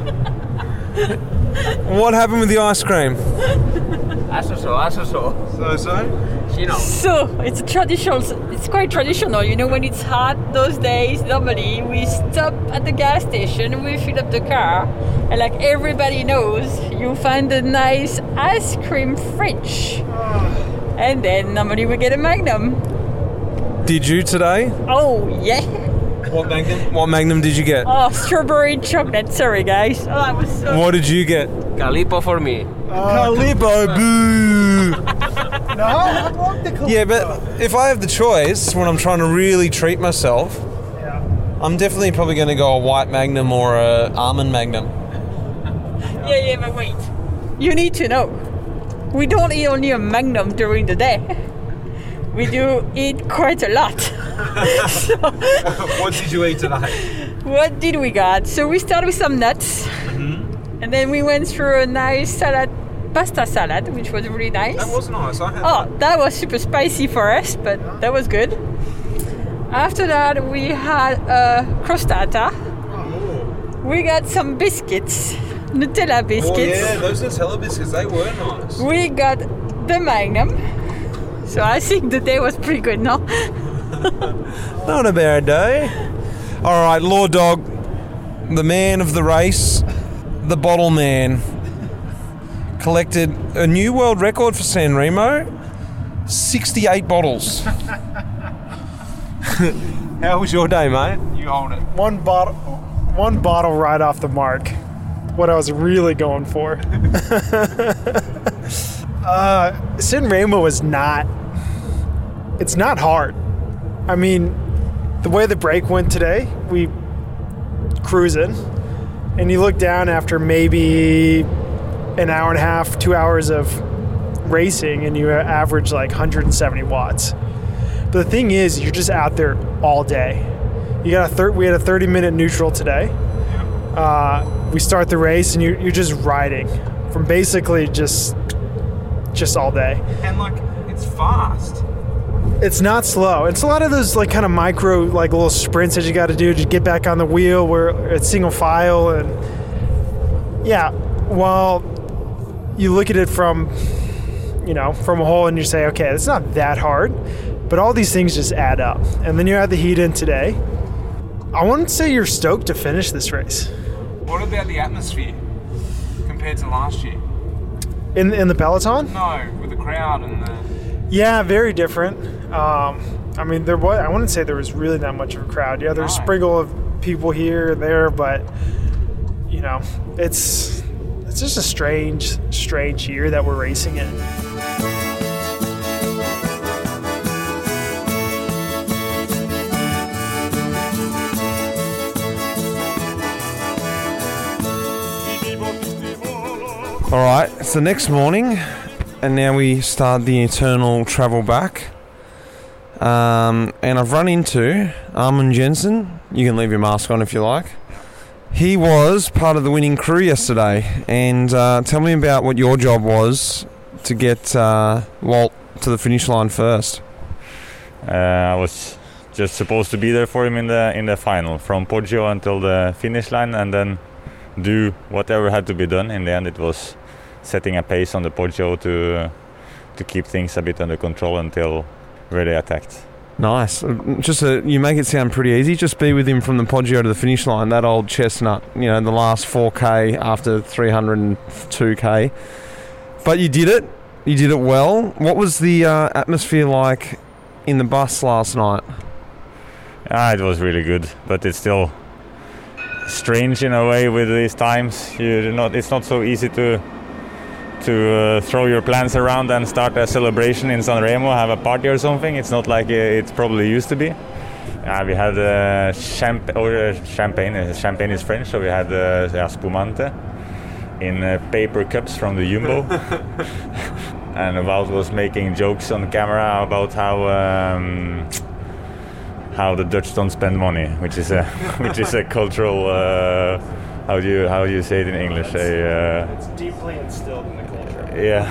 What happened with the ice cream? Aso so, aso so. So so? You know. So it's a traditional. It's quite traditional, you know. When it's hot those days, normally we stop at the gas station, we fill up the car, and like everybody knows, you find a nice ice cream fridge, and then normally we get a Magnum. Did you today? Oh yeah. What Magnum? What Magnum did you get? Oh, strawberry chocolate. Sorry, guys. Oh, I was so. What did you get? Calippo for me. Calippo, boo! No, I want the Calippo. Yeah, but if I have the choice when I'm trying to really treat myself, Yeah. I'm definitely probably going to go a white Magnum or a almond Magnum. Yeah, yeah, but wait. You need to know. We don't eat only a Magnum during the day. We do eat quite a lot. So, What did you eat today? what did we got? So we started with some nuts, Mm-hmm. and then we went through a nice salad, pasta salad, which was really nice. That was nice. I had Oh, that was super spicy for us, but that was good. After that, we had a crostata. We got some biscuits, Nutella biscuits. Oh yeah, those Nutella biscuits, they were nice. We got the Magnum. So I think the day was pretty good, no? Not a bad day. All right, Law Dog, the man of the race, the bottle man, collected a new world record for San Remo, sixty-eight bottles. How was your day, mate? You hold it. One bottle, one bottle right off the mark. What I was really going for. uh, San Remo was not. It's not hard. I mean, the way the break went today, we cruising, and you look down after maybe an hour and a half, two hours of racing, and you average like one hundred seventy watts. But the thing is, you're just out there all day. You got a thir- we had a thirty minute neutral today. Uh, we start the race, and you're, you're just riding from basically just just all day. And like, it's fast. It's not slow. It's a lot of those like kind of micro, like little sprints that you got to do to get back on the wheel where it's single file. And yeah, well, you look at it from, you know, from a whole and you say, okay, it's not that hard, but all these things just add up. And then you add the heat in today. I wouldn't say you're stoked to finish this race. What about the atmosphere compared to last year? In in the peloton? No, with the crowd and the... Yeah, very different. Um, I mean, there was. I wouldn't say there was really that much of a crowd. Yeah, there's a sprinkle of people here and there, but you know, it's it's just a strange, strange year that we're racing in. All right, it's the next morning, and now we start the eternal travel back. Um, and I've run into Armin Jensen. You can leave your mask on if you like. He was part of the winning crew yesterday. And uh, tell me about what your job was to get uh, Walt to the finish line first. Uh, I was just supposed to be there for him in the in the final, from Poggio until the finish line, and then do whatever had to be done. In the end, it was setting a pace on the Poggio to uh, to keep things a bit under control until really attacked. Nice. Just a, you make it sound pretty easy. Just be with him from the Poggio to the finish line. That old chestnut, you know, the last four K after three hundred two K. But you did it. You did it well. What was the uh, atmosphere like in the bus last night? Ah, it was really good, but it's still strange in a way with these times. You're not. It's not so easy to to uh, throw your plans around and start a celebration in San Remo, have a party or something. It's not like it probably used to be. Uh, we had uh, champ- or, uh, champagne. Champagne is French, so we had uh, yeah, spumante in uh, paper cups from the Jumbo. And Wout was making jokes on camera about how um, how the Dutch don't spend money, which is a which is a cultural. Uh, how do you how do you say it in English? A, uh, It's deeply instilled in the culture. Yeah.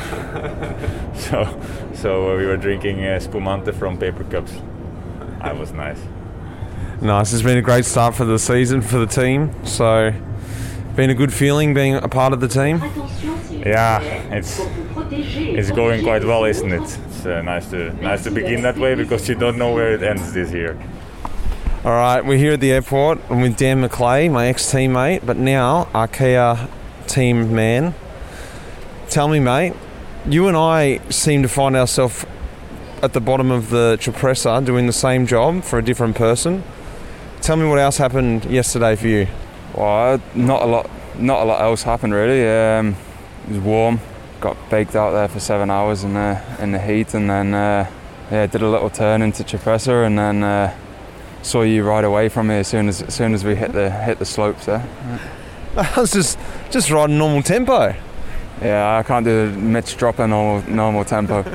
so so uh, we were drinking uh, spumante from paper cups. That was nice. Nice. It's been a great start for the season for the team. So, been a good feeling being a part of the team. Yeah, it's it's going quite well, isn't it? It's uh, nice to nice to begin that way because you don't know where it ends this year. All right, we're here at the airport. I'm with Dan McClay, my ex-teammate, but now Arkea team man. Tell me, mate, you and I seem to find ourselves at the bottom of the Cipressa doing the same job for a different person. Tell me what else happened yesterday for you. Well, not a lot. Not a lot else happened really. Um, it was warm. Got baked out there for seven hours in the in the heat, and then uh, yeah, did a little turn into Cipressa, and then uh, saw you right away from me as soon as as soon as we hit the hit the slopes there. I was just just riding normal tempo. Yeah, I can't do Mitch dropping normal normal tempo.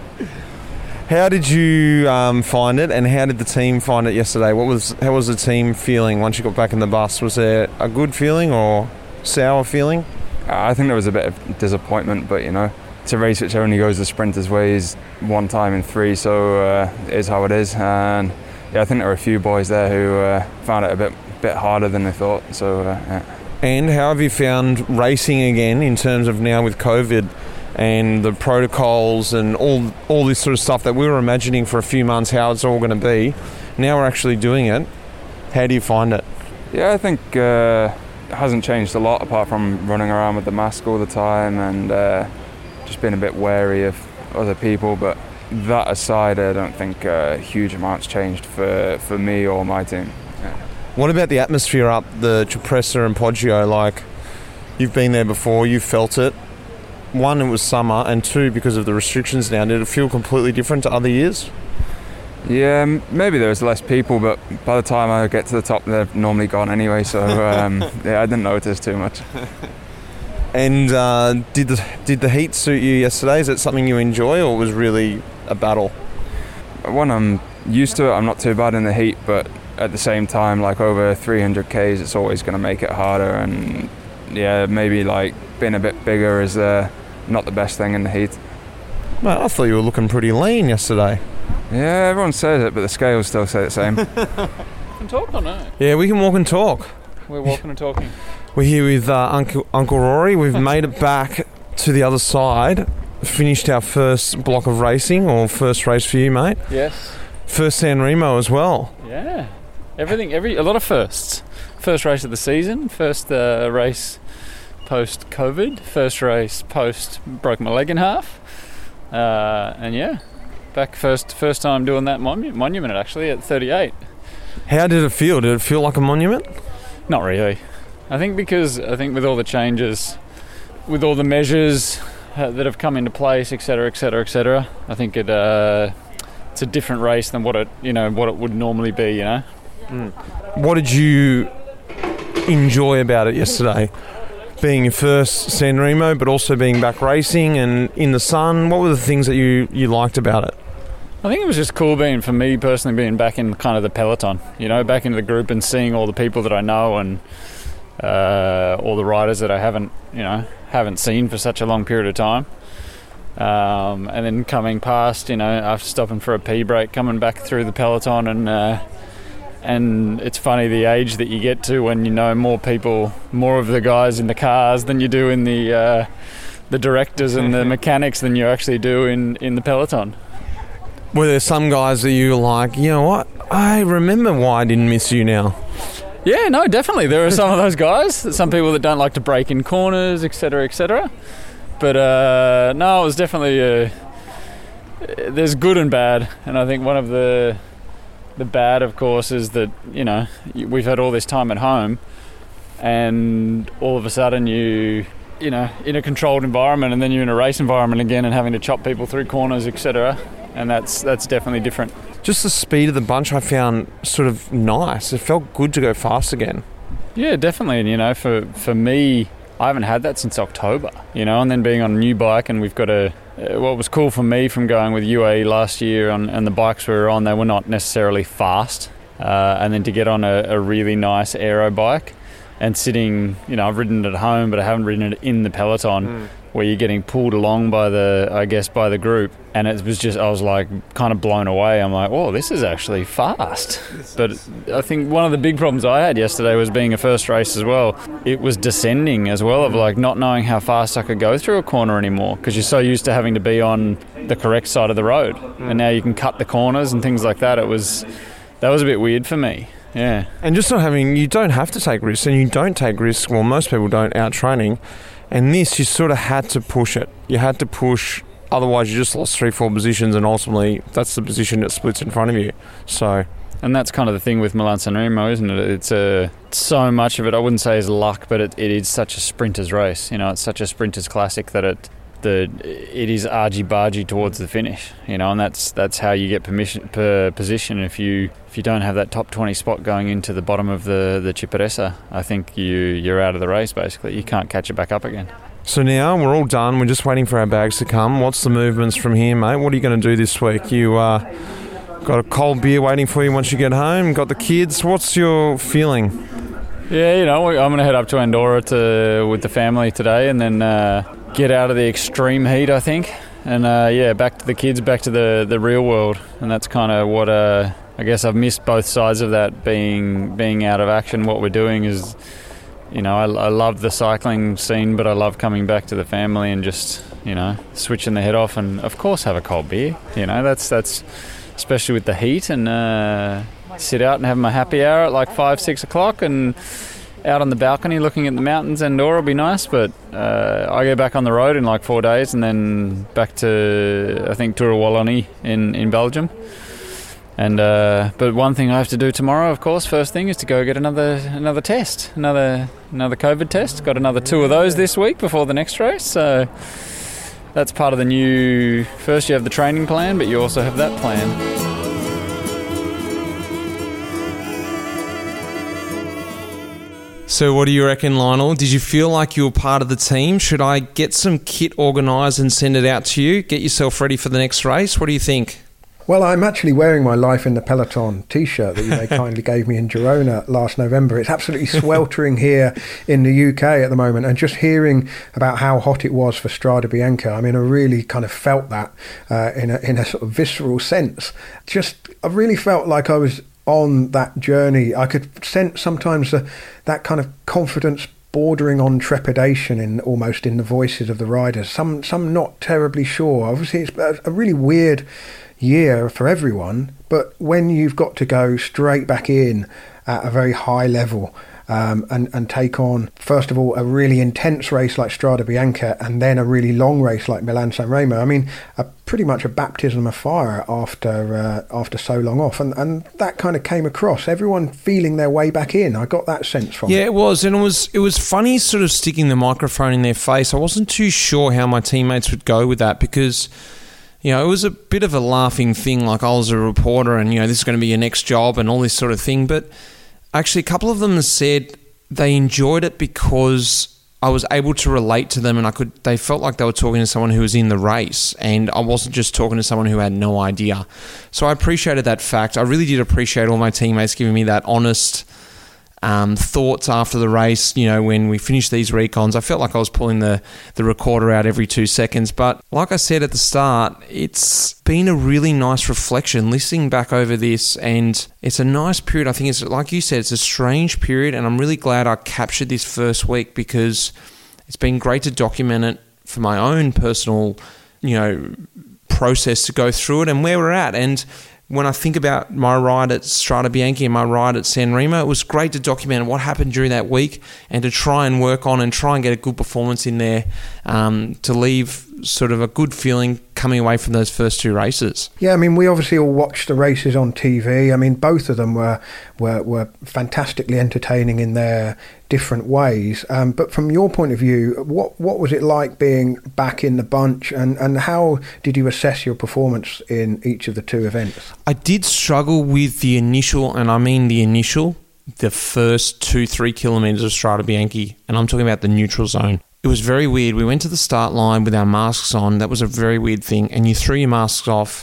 How did you um, find it, and how did the team find it yesterday? What was how was the team feeling once you got back in the bus? Was there a good feeling or sour feeling? I think there was a bit of disappointment, but you know, it's a race which only goes the sprinters' ways one time in three, so uh, it is how it is. And yeah, I think there were a few boys there who uh, found it a bit bit harder than they thought. So uh, yeah. And how have you found racing again in terms of now with COVID? And the protocols and all all this sort of stuff that we were imagining for a few months how it's all going to be. Now we're actually doing it. How do you find it? Yeah, I think uh, it hasn't changed a lot apart from running around with the mask all the time and uh, just being a bit wary of other people. But that aside, I don't think uh, huge amounts changed for, for me or my team. Yeah. What about the atmosphere up the Cipressa and Poggio? Like, you've been there before, you've felt it. One, it was summer, and two, because of the restrictions now, did it feel completely different to other years? Yeah, maybe there was less people, but by the time I get to the top, they're normally gone anyway, so um, yeah, I didn't notice too much. And uh, did the did the heat suit you yesterday? Is it something you enjoy, or was really a battle? When I'm used to it, I'm not too bad in the heat, but at the same time, like over three hundred kays, it's always going to make it harder, and yeah, maybe like being a bit bigger is uh, not the best thing in the heat. Well, I thought you were looking pretty lean yesterday. Yeah, everyone says it, but the scales still say the same. Can talk or no? Yeah, we can walk and talk. We're walking and talking. We're here with uh, Uncle, Uncle Rory. We've made it back to the other side. Finished our first block of racing, or first race for you, mate. Yes. First San Remo as well. Yeah. Everything, every a lot of firsts. First race of the season. First uh, race post-COVID. First race post broke my leg in half. Uh, and yeah, back first first time doing that monu- monument actually at thirty-eight. How did it feel? Did it feel like a monument? Not really. I think because I think with all the changes, with all the measures uh, that have come into place, et cetera, et cetera, et cetera, I think it uh, it's a different race than what it you know what it would normally be. You know. Mm. What did you enjoy about it yesterday? Being your first San Remo, but also being back racing and in the sun. What were the things that you, you liked about it? I think it was just cool being, for me personally, being back in kind of the peloton, you know, back into the group and seeing all the people that I know and uh, all the riders that I haven't, you know, haven't seen for such a long period of time. Um, and then coming past, you know, after stopping for a pee break, coming back through the peloton and... Uh, And it's funny the age that you get to when you know more people, more of the guys in the cars than you do in the uh, the directors and the mechanics than you actually do in, in the peloton. Were there some guys that you were like, you know what, I remember why I didn't miss you now? Yeah, no, definitely. There are some of those guys, some people that don't like to break in corners, et cetera, et cetera. But uh, no, it was definitely, uh, there's good and bad. And I think one of the... The bad, of course, is that, you know, we've had all this time at home and all of a sudden you, you know, in a controlled environment and then you're in a race environment again and having to chop people through corners, et cetera. And that's that's definitely different. Just the speed of the bunch I found sort of nice. It felt good to go fast again. Yeah, definitely. And, you know, for, for me, I haven't had that since October, you know, and then being on a new bike and we've got a... Uh, what was cool for me from going with U A E last year on, and the bikes we were on, they were not necessarily fast. Uh, and then to get on a, a really nice aero bike and sitting, you know, I've ridden it at home, but I haven't ridden it in the peloton. Mm. where you're getting pulled along by the, I guess, by the group. And it was just, I was like kind of blown away. I'm like, oh, this is actually fast. But I think one of the big problems I had yesterday was being a first race as well. It was descending as well, of like not knowing how fast I could go through a corner anymore, because you're so used to having to be on the correct side of the road. And now you can cut the corners and things like that. It was, that was a bit weird for me. Yeah. And just not having, you don't have to take risks, and you don't take risks, well, most people don't, out training. And this, you sort of had to push it. You had to push, otherwise you just lost three, four positions, and ultimately that's the position that splits in front of you. So, and that's kind of the thing with Milan San Remo, isn't it? It's uh, so much of it, I wouldn't say is luck, but it, it is such a sprinter's race. You know, it's such a sprinter's classic that it the it is argy-bargy towards the finish. You know, and that's that's how you get permission per position. If you if you don't have that top twenty spot going into the bottom of the the Cipressa, I think you you're out of the race basically. You can't catch it back up again. So now we're all done. We're just waiting for our bags to come. What's the movements from here, mate? What are you going to do this week? You uh, got a cold beer waiting for you once you get home. Got the kids. What's your feeling? Yeah, you know, I'm going to head up to Andorra to with the family today, and then uh, get out of the extreme heat, I think. And uh, yeah, back to the kids, back to the, the real world. And that's kind of what uh, I guess I've missed both sides of that, being being out of action. What we're doing is, you know, I, I love the cycling scene, but I love coming back to the family and just, you know, switching the head off, and of course have a cold beer. You know, that's that's especially with the heat, and uh, sit out and have my happy hour at like five, six o'clock, and out on the balcony looking at the mountains. Andorra will be nice, but uh, I go back on the road in like four days, and then back to I think Tour of Wallonie in in Belgium. And uh, but one thing I have to do tomorrow, of course, first thing is to go get another another test, another another COVID test. Got another two of those this week before the next race. So that's part of the new. First, you have the training plan, but you also have that plan. So what do you reckon, Lionel? Did you feel like you were part of the team? Should I get some kit organised and send it out to you? Get yourself ready for the next race? What do you think? Well, I'm actually wearing my Life in the Peloton T-shirt that you very kindly gave me in Girona last November. It's absolutely sweltering here in the U K at the moment, and just hearing about how hot it was for Strade Bianche, I mean, I really kind of felt that uh, in a, in a sort of visceral sense. Just, I really felt like I was on that journey. I could sense sometimes uh, that kind of confidence bordering on trepidation in almost in the voices of the riders. Some some not terribly sure. Obviously, it's a, a really weird year for everyone, but when you've got to go straight back in at a very high level um, and, and take on, first of all, a really intense race like Strade Bianche, and then a really long race like Milan San Remo, I mean, a, pretty much a baptism of fire after uh, after so long off, and, and that kind of came across, everyone feeling their way back in. I got that sense from yeah, it. it was, and it was it was funny sort of sticking the microphone in their face. I wasn't too sure how my teammates would go with that, because you know, it was a bit of a laughing thing, like I was a reporter and, you know, this is going to be your next job and all this sort of thing. But actually, a couple of them said they enjoyed it because I was able to relate to them, and I could. They felt like they were talking to someone who was in the race, and I wasn't just talking to someone who had no idea. So I appreciated that fact. I really did appreciate all my teammates giving me that honest Um, thoughts after the race. You know, when we finished these recons, I felt like I was pulling the, the recorder out every two seconds. But like I said at the start, it's been a really nice reflection listening back over this, and it's a nice period. I think it's, like you said, it's a strange period, and I'm really glad I captured this first week, because it's been great to document it for my own personal, you know, process to go through it and where we're at. And when I think about my ride at Strade Bianche and my ride at San Remo, it was great to document what happened during that week and to try and work on and try and get a good performance in there um, to leave sort of a good feeling coming away from those first two races. Yeah, I mean, we obviously all watched the races on T V. I mean, both of them were were, were fantastically entertaining in their different ways. Um, but from your point of view, what what was it like being back in the bunch, and, and how did you assess your performance in each of the two events? I did struggle with the initial, and I mean the initial, the first two, three kilometres of Strade Bianche, and I'm talking about the neutral zone. It was very weird. We went to the start line with our masks on. That was a very weird thing. And you threw your masks off.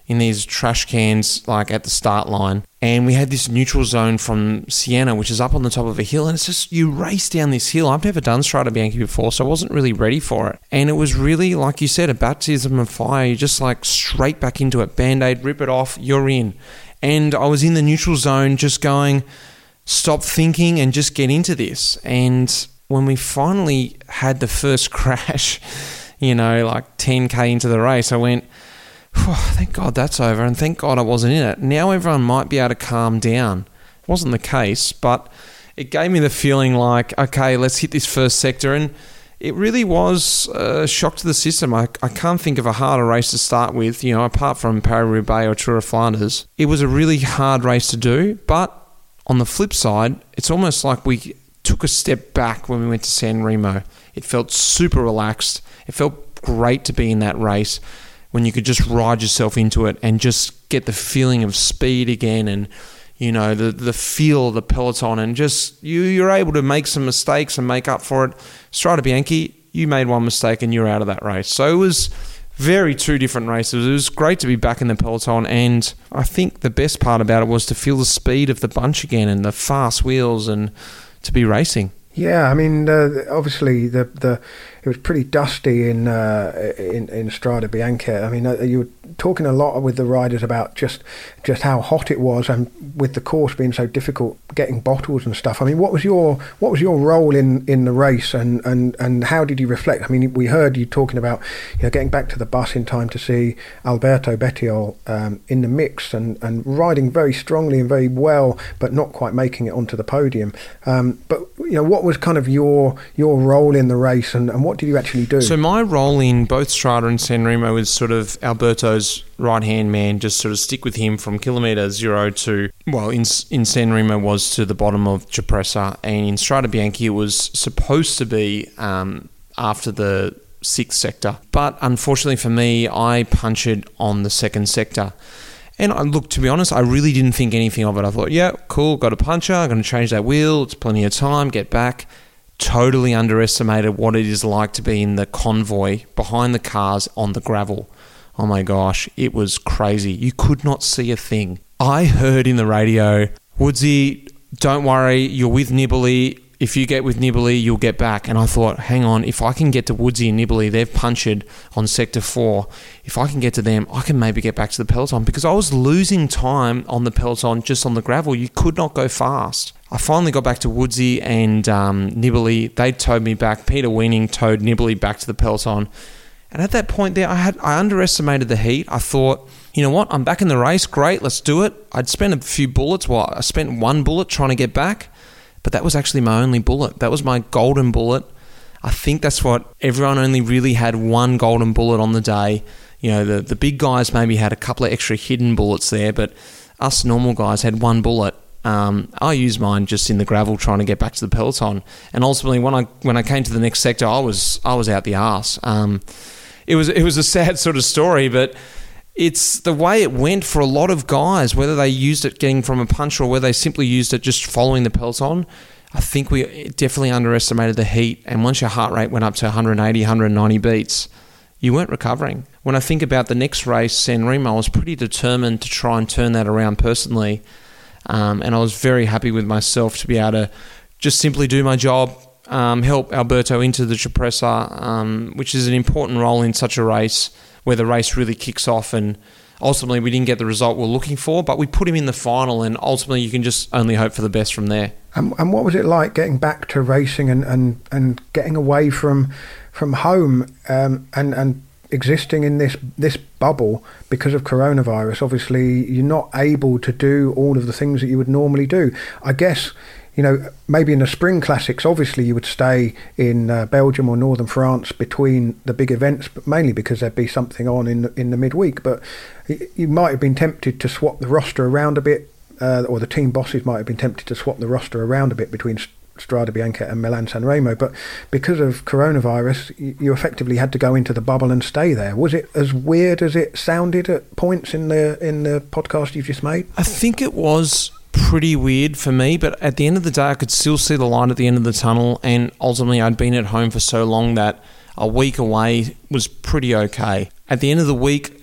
in these trash cans like at the start line, and we had this neutral zone from Siena, which is up on the top of a hill, and it's just, you race down this hill. I've never done Strade Bianche before, so I wasn't really ready for it, and it was really, like you said, a baptism of fire. You just like straight back into it, band-aid, rip it off, you're in. And I was in the neutral zone just going, stop thinking and just get into this. And when we finally had the first crash, you know, like ten K into the race, I went, thank God that's over, and thank God I wasn't in it. Now everyone might be able to calm down. It wasn't the case, but it gave me the feeling like, okay, let's hit this first sector, and it really was a shock to the system. I, I can't think of a harder race to start with, you know, apart from Paris-Roubaix or Tour of Flanders. It was a really hard race to do, but on the flip side, it's almost like we took a step back when we went to San Remo. It felt super relaxed. It felt great to be in that race, when you could just ride yourself into it and just get the feeling of speed again, and, you know, the the feel of the peloton, and just you, you're able to make some mistakes and make up for it. Strade Bianche, you made one mistake and you're out of that race. So it was very two different races. It was great to be back in the peloton, and I think the best part about it was to feel the speed of the bunch again and the fast wheels and to be racing. Yeah, I mean, uh, obviously the the it was pretty dusty in uh, in in Strade Bianche. I mean, uh, you were talking a lot with the riders about just just how hot it was, and with the course being so difficult, getting bottles and stuff. I mean, what was your what was your role in, in the race, and, and, and how did you reflect? I mean, we heard you talking about, you know, getting back to the bus in time to see Alberto Bettiol um, in the mix and, and riding very strongly and very well, but not quite making it onto the podium. Um, but you know, what was kind of your your role in the race, and, and what did you actually do? So my role in both Strade and San Remo was sort of Alberto's right-hand man, just sort of stick with him from kilometre zero to, well, in in San Remo was to the bottom of Cipressa, and in Strade Bianche it was supposed to be um, after the sixth sector. But unfortunately for me, I punctured on the second sector. And I, look, to be honest, I really didn't think anything of it. I thought, yeah, cool, got a puncture, I'm going to change that wheel, it's plenty of time, get back. Totally underestimated what it is like to be in the convoy behind the cars on the gravel. Oh my gosh, it was crazy. You could not see a thing. I heard in the radio, Woodsy, don't worry, you're with Nibali. If you get with Nibali, you'll get back. And I thought, hang on, if I can get to Woodsy and Nibali, they've punctured on sector four. If I can get to them, I can maybe get back to the peloton, because I was losing time on the peloton just on the gravel. You could not go fast. I finally got back to Woodsy and um, Nibali. They towed me back. Peter Weening towed Nibali back to the peloton. And at that point there, I had I underestimated the heat. I thought, you know what, I'm back in the race. Great, let's do it. I'd spent a few bullets. Well, I spent one bullet trying to get back, but that was actually my only bullet. That was my golden bullet. I think that's what everyone only really had, one golden bullet on the day. You know, the, the big guys maybe had a couple of extra hidden bullets there, but us normal guys had one bullet. Um, I used mine just in the gravel trying to get back to the peloton, and ultimately when I when I came to the next sector, I was I was out the arse. Um, it was it was a sad sort of story, but it's the way it went for a lot of guys, whether they used it getting from a punch or whether they simply used it just following the peloton. I think we definitely underestimated the heat, and once your heart rate went up to one eighty, one ninety beats, you weren't recovering. When I think about the next race, San Remo, I was pretty determined to try and turn that around personally. Um, and I was very happy with myself to be able to just simply do my job, um, help Alberto into the Cipressa, um, which is an important role in such a race where the race really kicks off. And ultimately we didn't get the result we were looking for, but we put him in the final, and ultimately you can just only hope for the best from there. And, and what was it like getting back to racing and, and, and getting away from from home um, and and existing in this this bubble because of coronavirus? Obviously you're not able to do all of the things that you would normally do. I guess, you know, maybe in the spring classics, obviously you would stay in uh, Belgium or northern France between the big events, but mainly because there'd be something on in the, in the midweek. But you might have been tempted to swap the roster around a bit, uh, or the team bosses might have been tempted to swap the roster around a bit between Strade Bianche and Milan San Remo, but because of coronavirus you effectively had to go into the bubble and stay there. Was it as weird as it sounded at points in the in the podcast you've just made? I think it was pretty weird for me, but at the end of the day I could still see the light at the end of the tunnel, and ultimately I'd been at home for so long that a week away was pretty okay. At the end of the week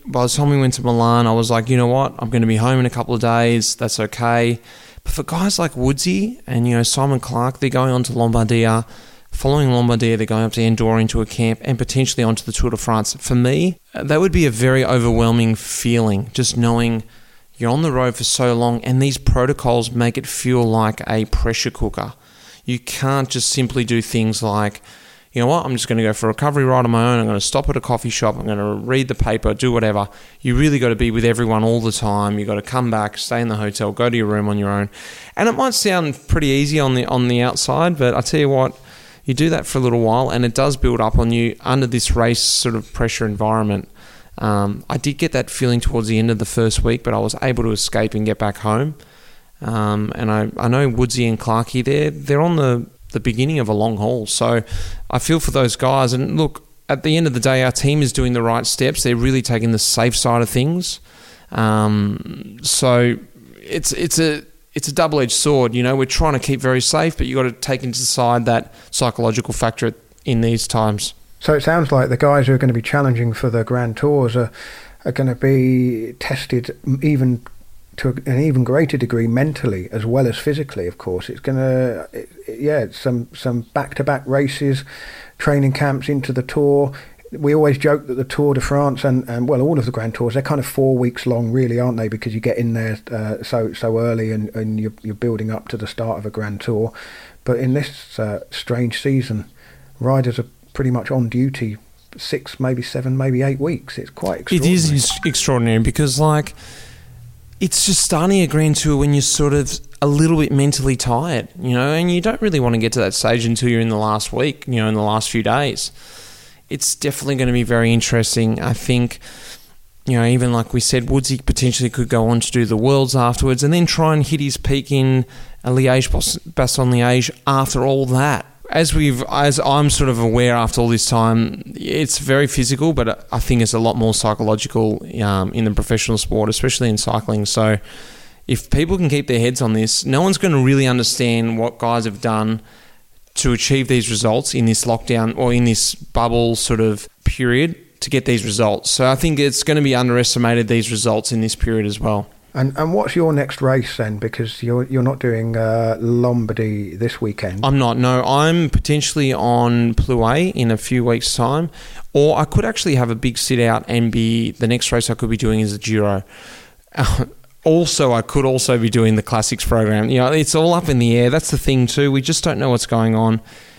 by the time we went to Milan, I was like, you know what, I'm going to be home in a couple of days. That's okay. But for guys like Woodsy and, you know, Simon Clark, they're going on to Lombardia. Following Lombardia, they're going up to Andorra into a camp and potentially onto the Tour de France. For me, that would be a very overwhelming feeling, just knowing you're on the road for so long and these protocols make it feel like a pressure cooker. You can't just simply do things like, you know what, I'm just going to go for a recovery ride on my own. I'm going to stop at a coffee shop. I'm going to read the paper, do whatever. You really got to be with everyone all the time. You got to come back, stay in the hotel, go to your room on your own. And it might sound pretty easy on the on the outside, but I tell you what, you do that for a little while and it does build up on you under this race sort of pressure environment. Um, I did get that feeling towards the end of the first week, but I was able to escape and get back home. Um, and I, I know Woodsy and Clarkey, they're, they're on the the beginning of a long haul. So I feel for those guys. And look, at the end of the day, our team is doing the right steps. They're really taking the safe side of things. Um, so it's it's a it's a double-edged sword. You know, we're trying to keep very safe, but you've got to take into side that psychological factor in these times. So it sounds like the guys who are going to be challenging for the Grand Tours are, are going to be tested even to an even greater degree mentally as well as physically. Of course, it's going to, it, yeah, some some back-to-back races, training camps into the Tour. We always joke that the Tour de France and, and well, all of the Grand Tours, they're kind of four weeks long, really, aren't they? Because you get in there uh, so so early and, and you're, you're building up to the start of a Grand Tour. But in this uh, strange season, riders are pretty much on duty six, maybe seven, maybe eight weeks. It's quite extraordinary. It is extraordinary because, like, it's just starting a Grand Tour when you're sort of a little bit mentally tired, you know, and you don't really want to get to that stage until you're in the last week, you know, in the last few days. It's definitely going to be very interesting. I think, you know, even like we said, Woodsy potentially could go on to do the Worlds afterwards and then try and hit his peak in Liège-Bastogne-Liège after all that. As we've, as I'm sort of aware after all this time, it's very physical, but I think it's a lot more psychological um, in the professional sport, especially in cycling. So if people can keep their heads on this, no one's going to really understand what guys have done to achieve these results in this lockdown or in this bubble sort of period to get these results. So I think it's going to be underestimated, these results in this period as well. And and what's your next race then? Because you're you're not doing uh, Lombardy this weekend. I'm not. No, I'm potentially on Plouay in a few weeks' time, or I could actually have a big sit out and be the next race I could be doing is the Giro. Uh, also, I could also be doing the Classics program. You know, it's all up in the air. That's the thing too. We just don't know what's going on.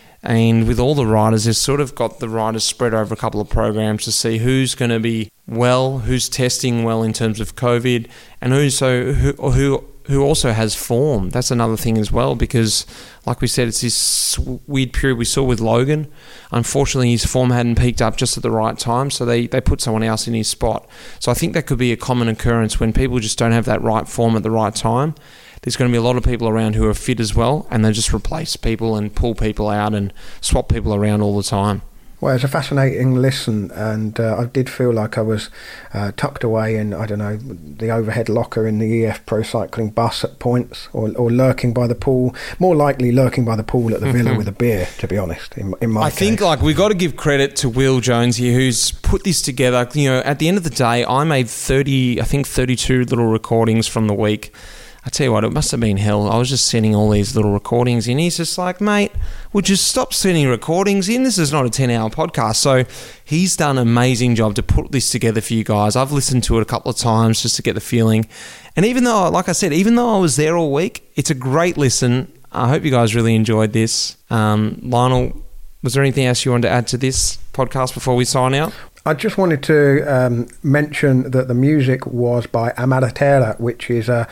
And with all the riders, they've sort of got the riders spread over a couple of programs to see who's going to be well, who's testing well in terms of COVID, and who's so who who who also has form. That's another thing as well, because like we said, it's this weird period we saw with Logan. Unfortunately, his form hadn't peaked up just at the right time, so they, they put someone else in his spot. So I think that could be a common occurrence when people just don't have that right form at the right time. There's going to be a lot of people around who are fit as well, and they just replace people and pull people out and swap people around all the time. Well, it's a fascinating listen, and uh, I did feel like I was uh, tucked away in, I don't know, the overhead locker in the E F Pro Cycling bus at points, or, or lurking by the pool, more likely lurking by the pool at the Villa with a beer, to be honest, in, in my I case. think like we got to give credit to Will Jones here, who's put this together. You know, at the end of the day, I made thirty, I think thirty-two little recordings from the week. I tell you what, it must have been hell. I was just sending all these little recordings in. He's just like, mate, would you stop sending recordings in? This is not a ten-hour podcast. So he's done an amazing job to put this together for you guys. I've listened to it a couple of times just to get the feeling. And even though, like I said, even though I was there all week, it's a great listen. I hope you guys really enjoyed this. Um, Lionel, was there anything else you wanted to add to this podcast before we sign out? I just wanted to um, mention that the music was by Amaratera, which is a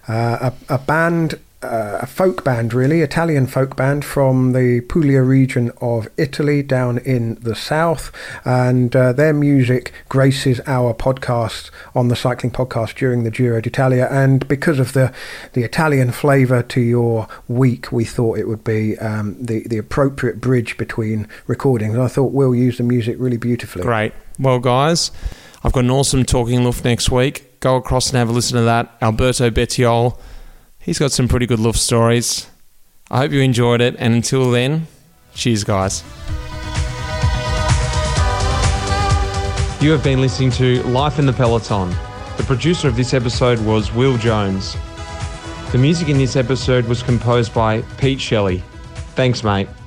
a, a band, uh, a folk band really, Italian folk band from the Puglia region of Italy down in the south, and uh, their music graces our podcast on the Cycling Podcast during the Giro d'Italia, and because of the, the Italian flavour to your week, we thought it would be um, the, the appropriate bridge between recordings. I thought we'll use the music really beautifully. Great. Well, guys, I've got an awesome Talking Luft next week. Go across and have a listen to that. Alberto Bettiol, he's got some pretty good Luft stories. I hope you enjoyed it, and until then, cheers, guys. You have been listening to Life in the Peloton. The producer of this episode was Will Jones. The music in this episode was composed by Pete Shelley. Thanks, mate.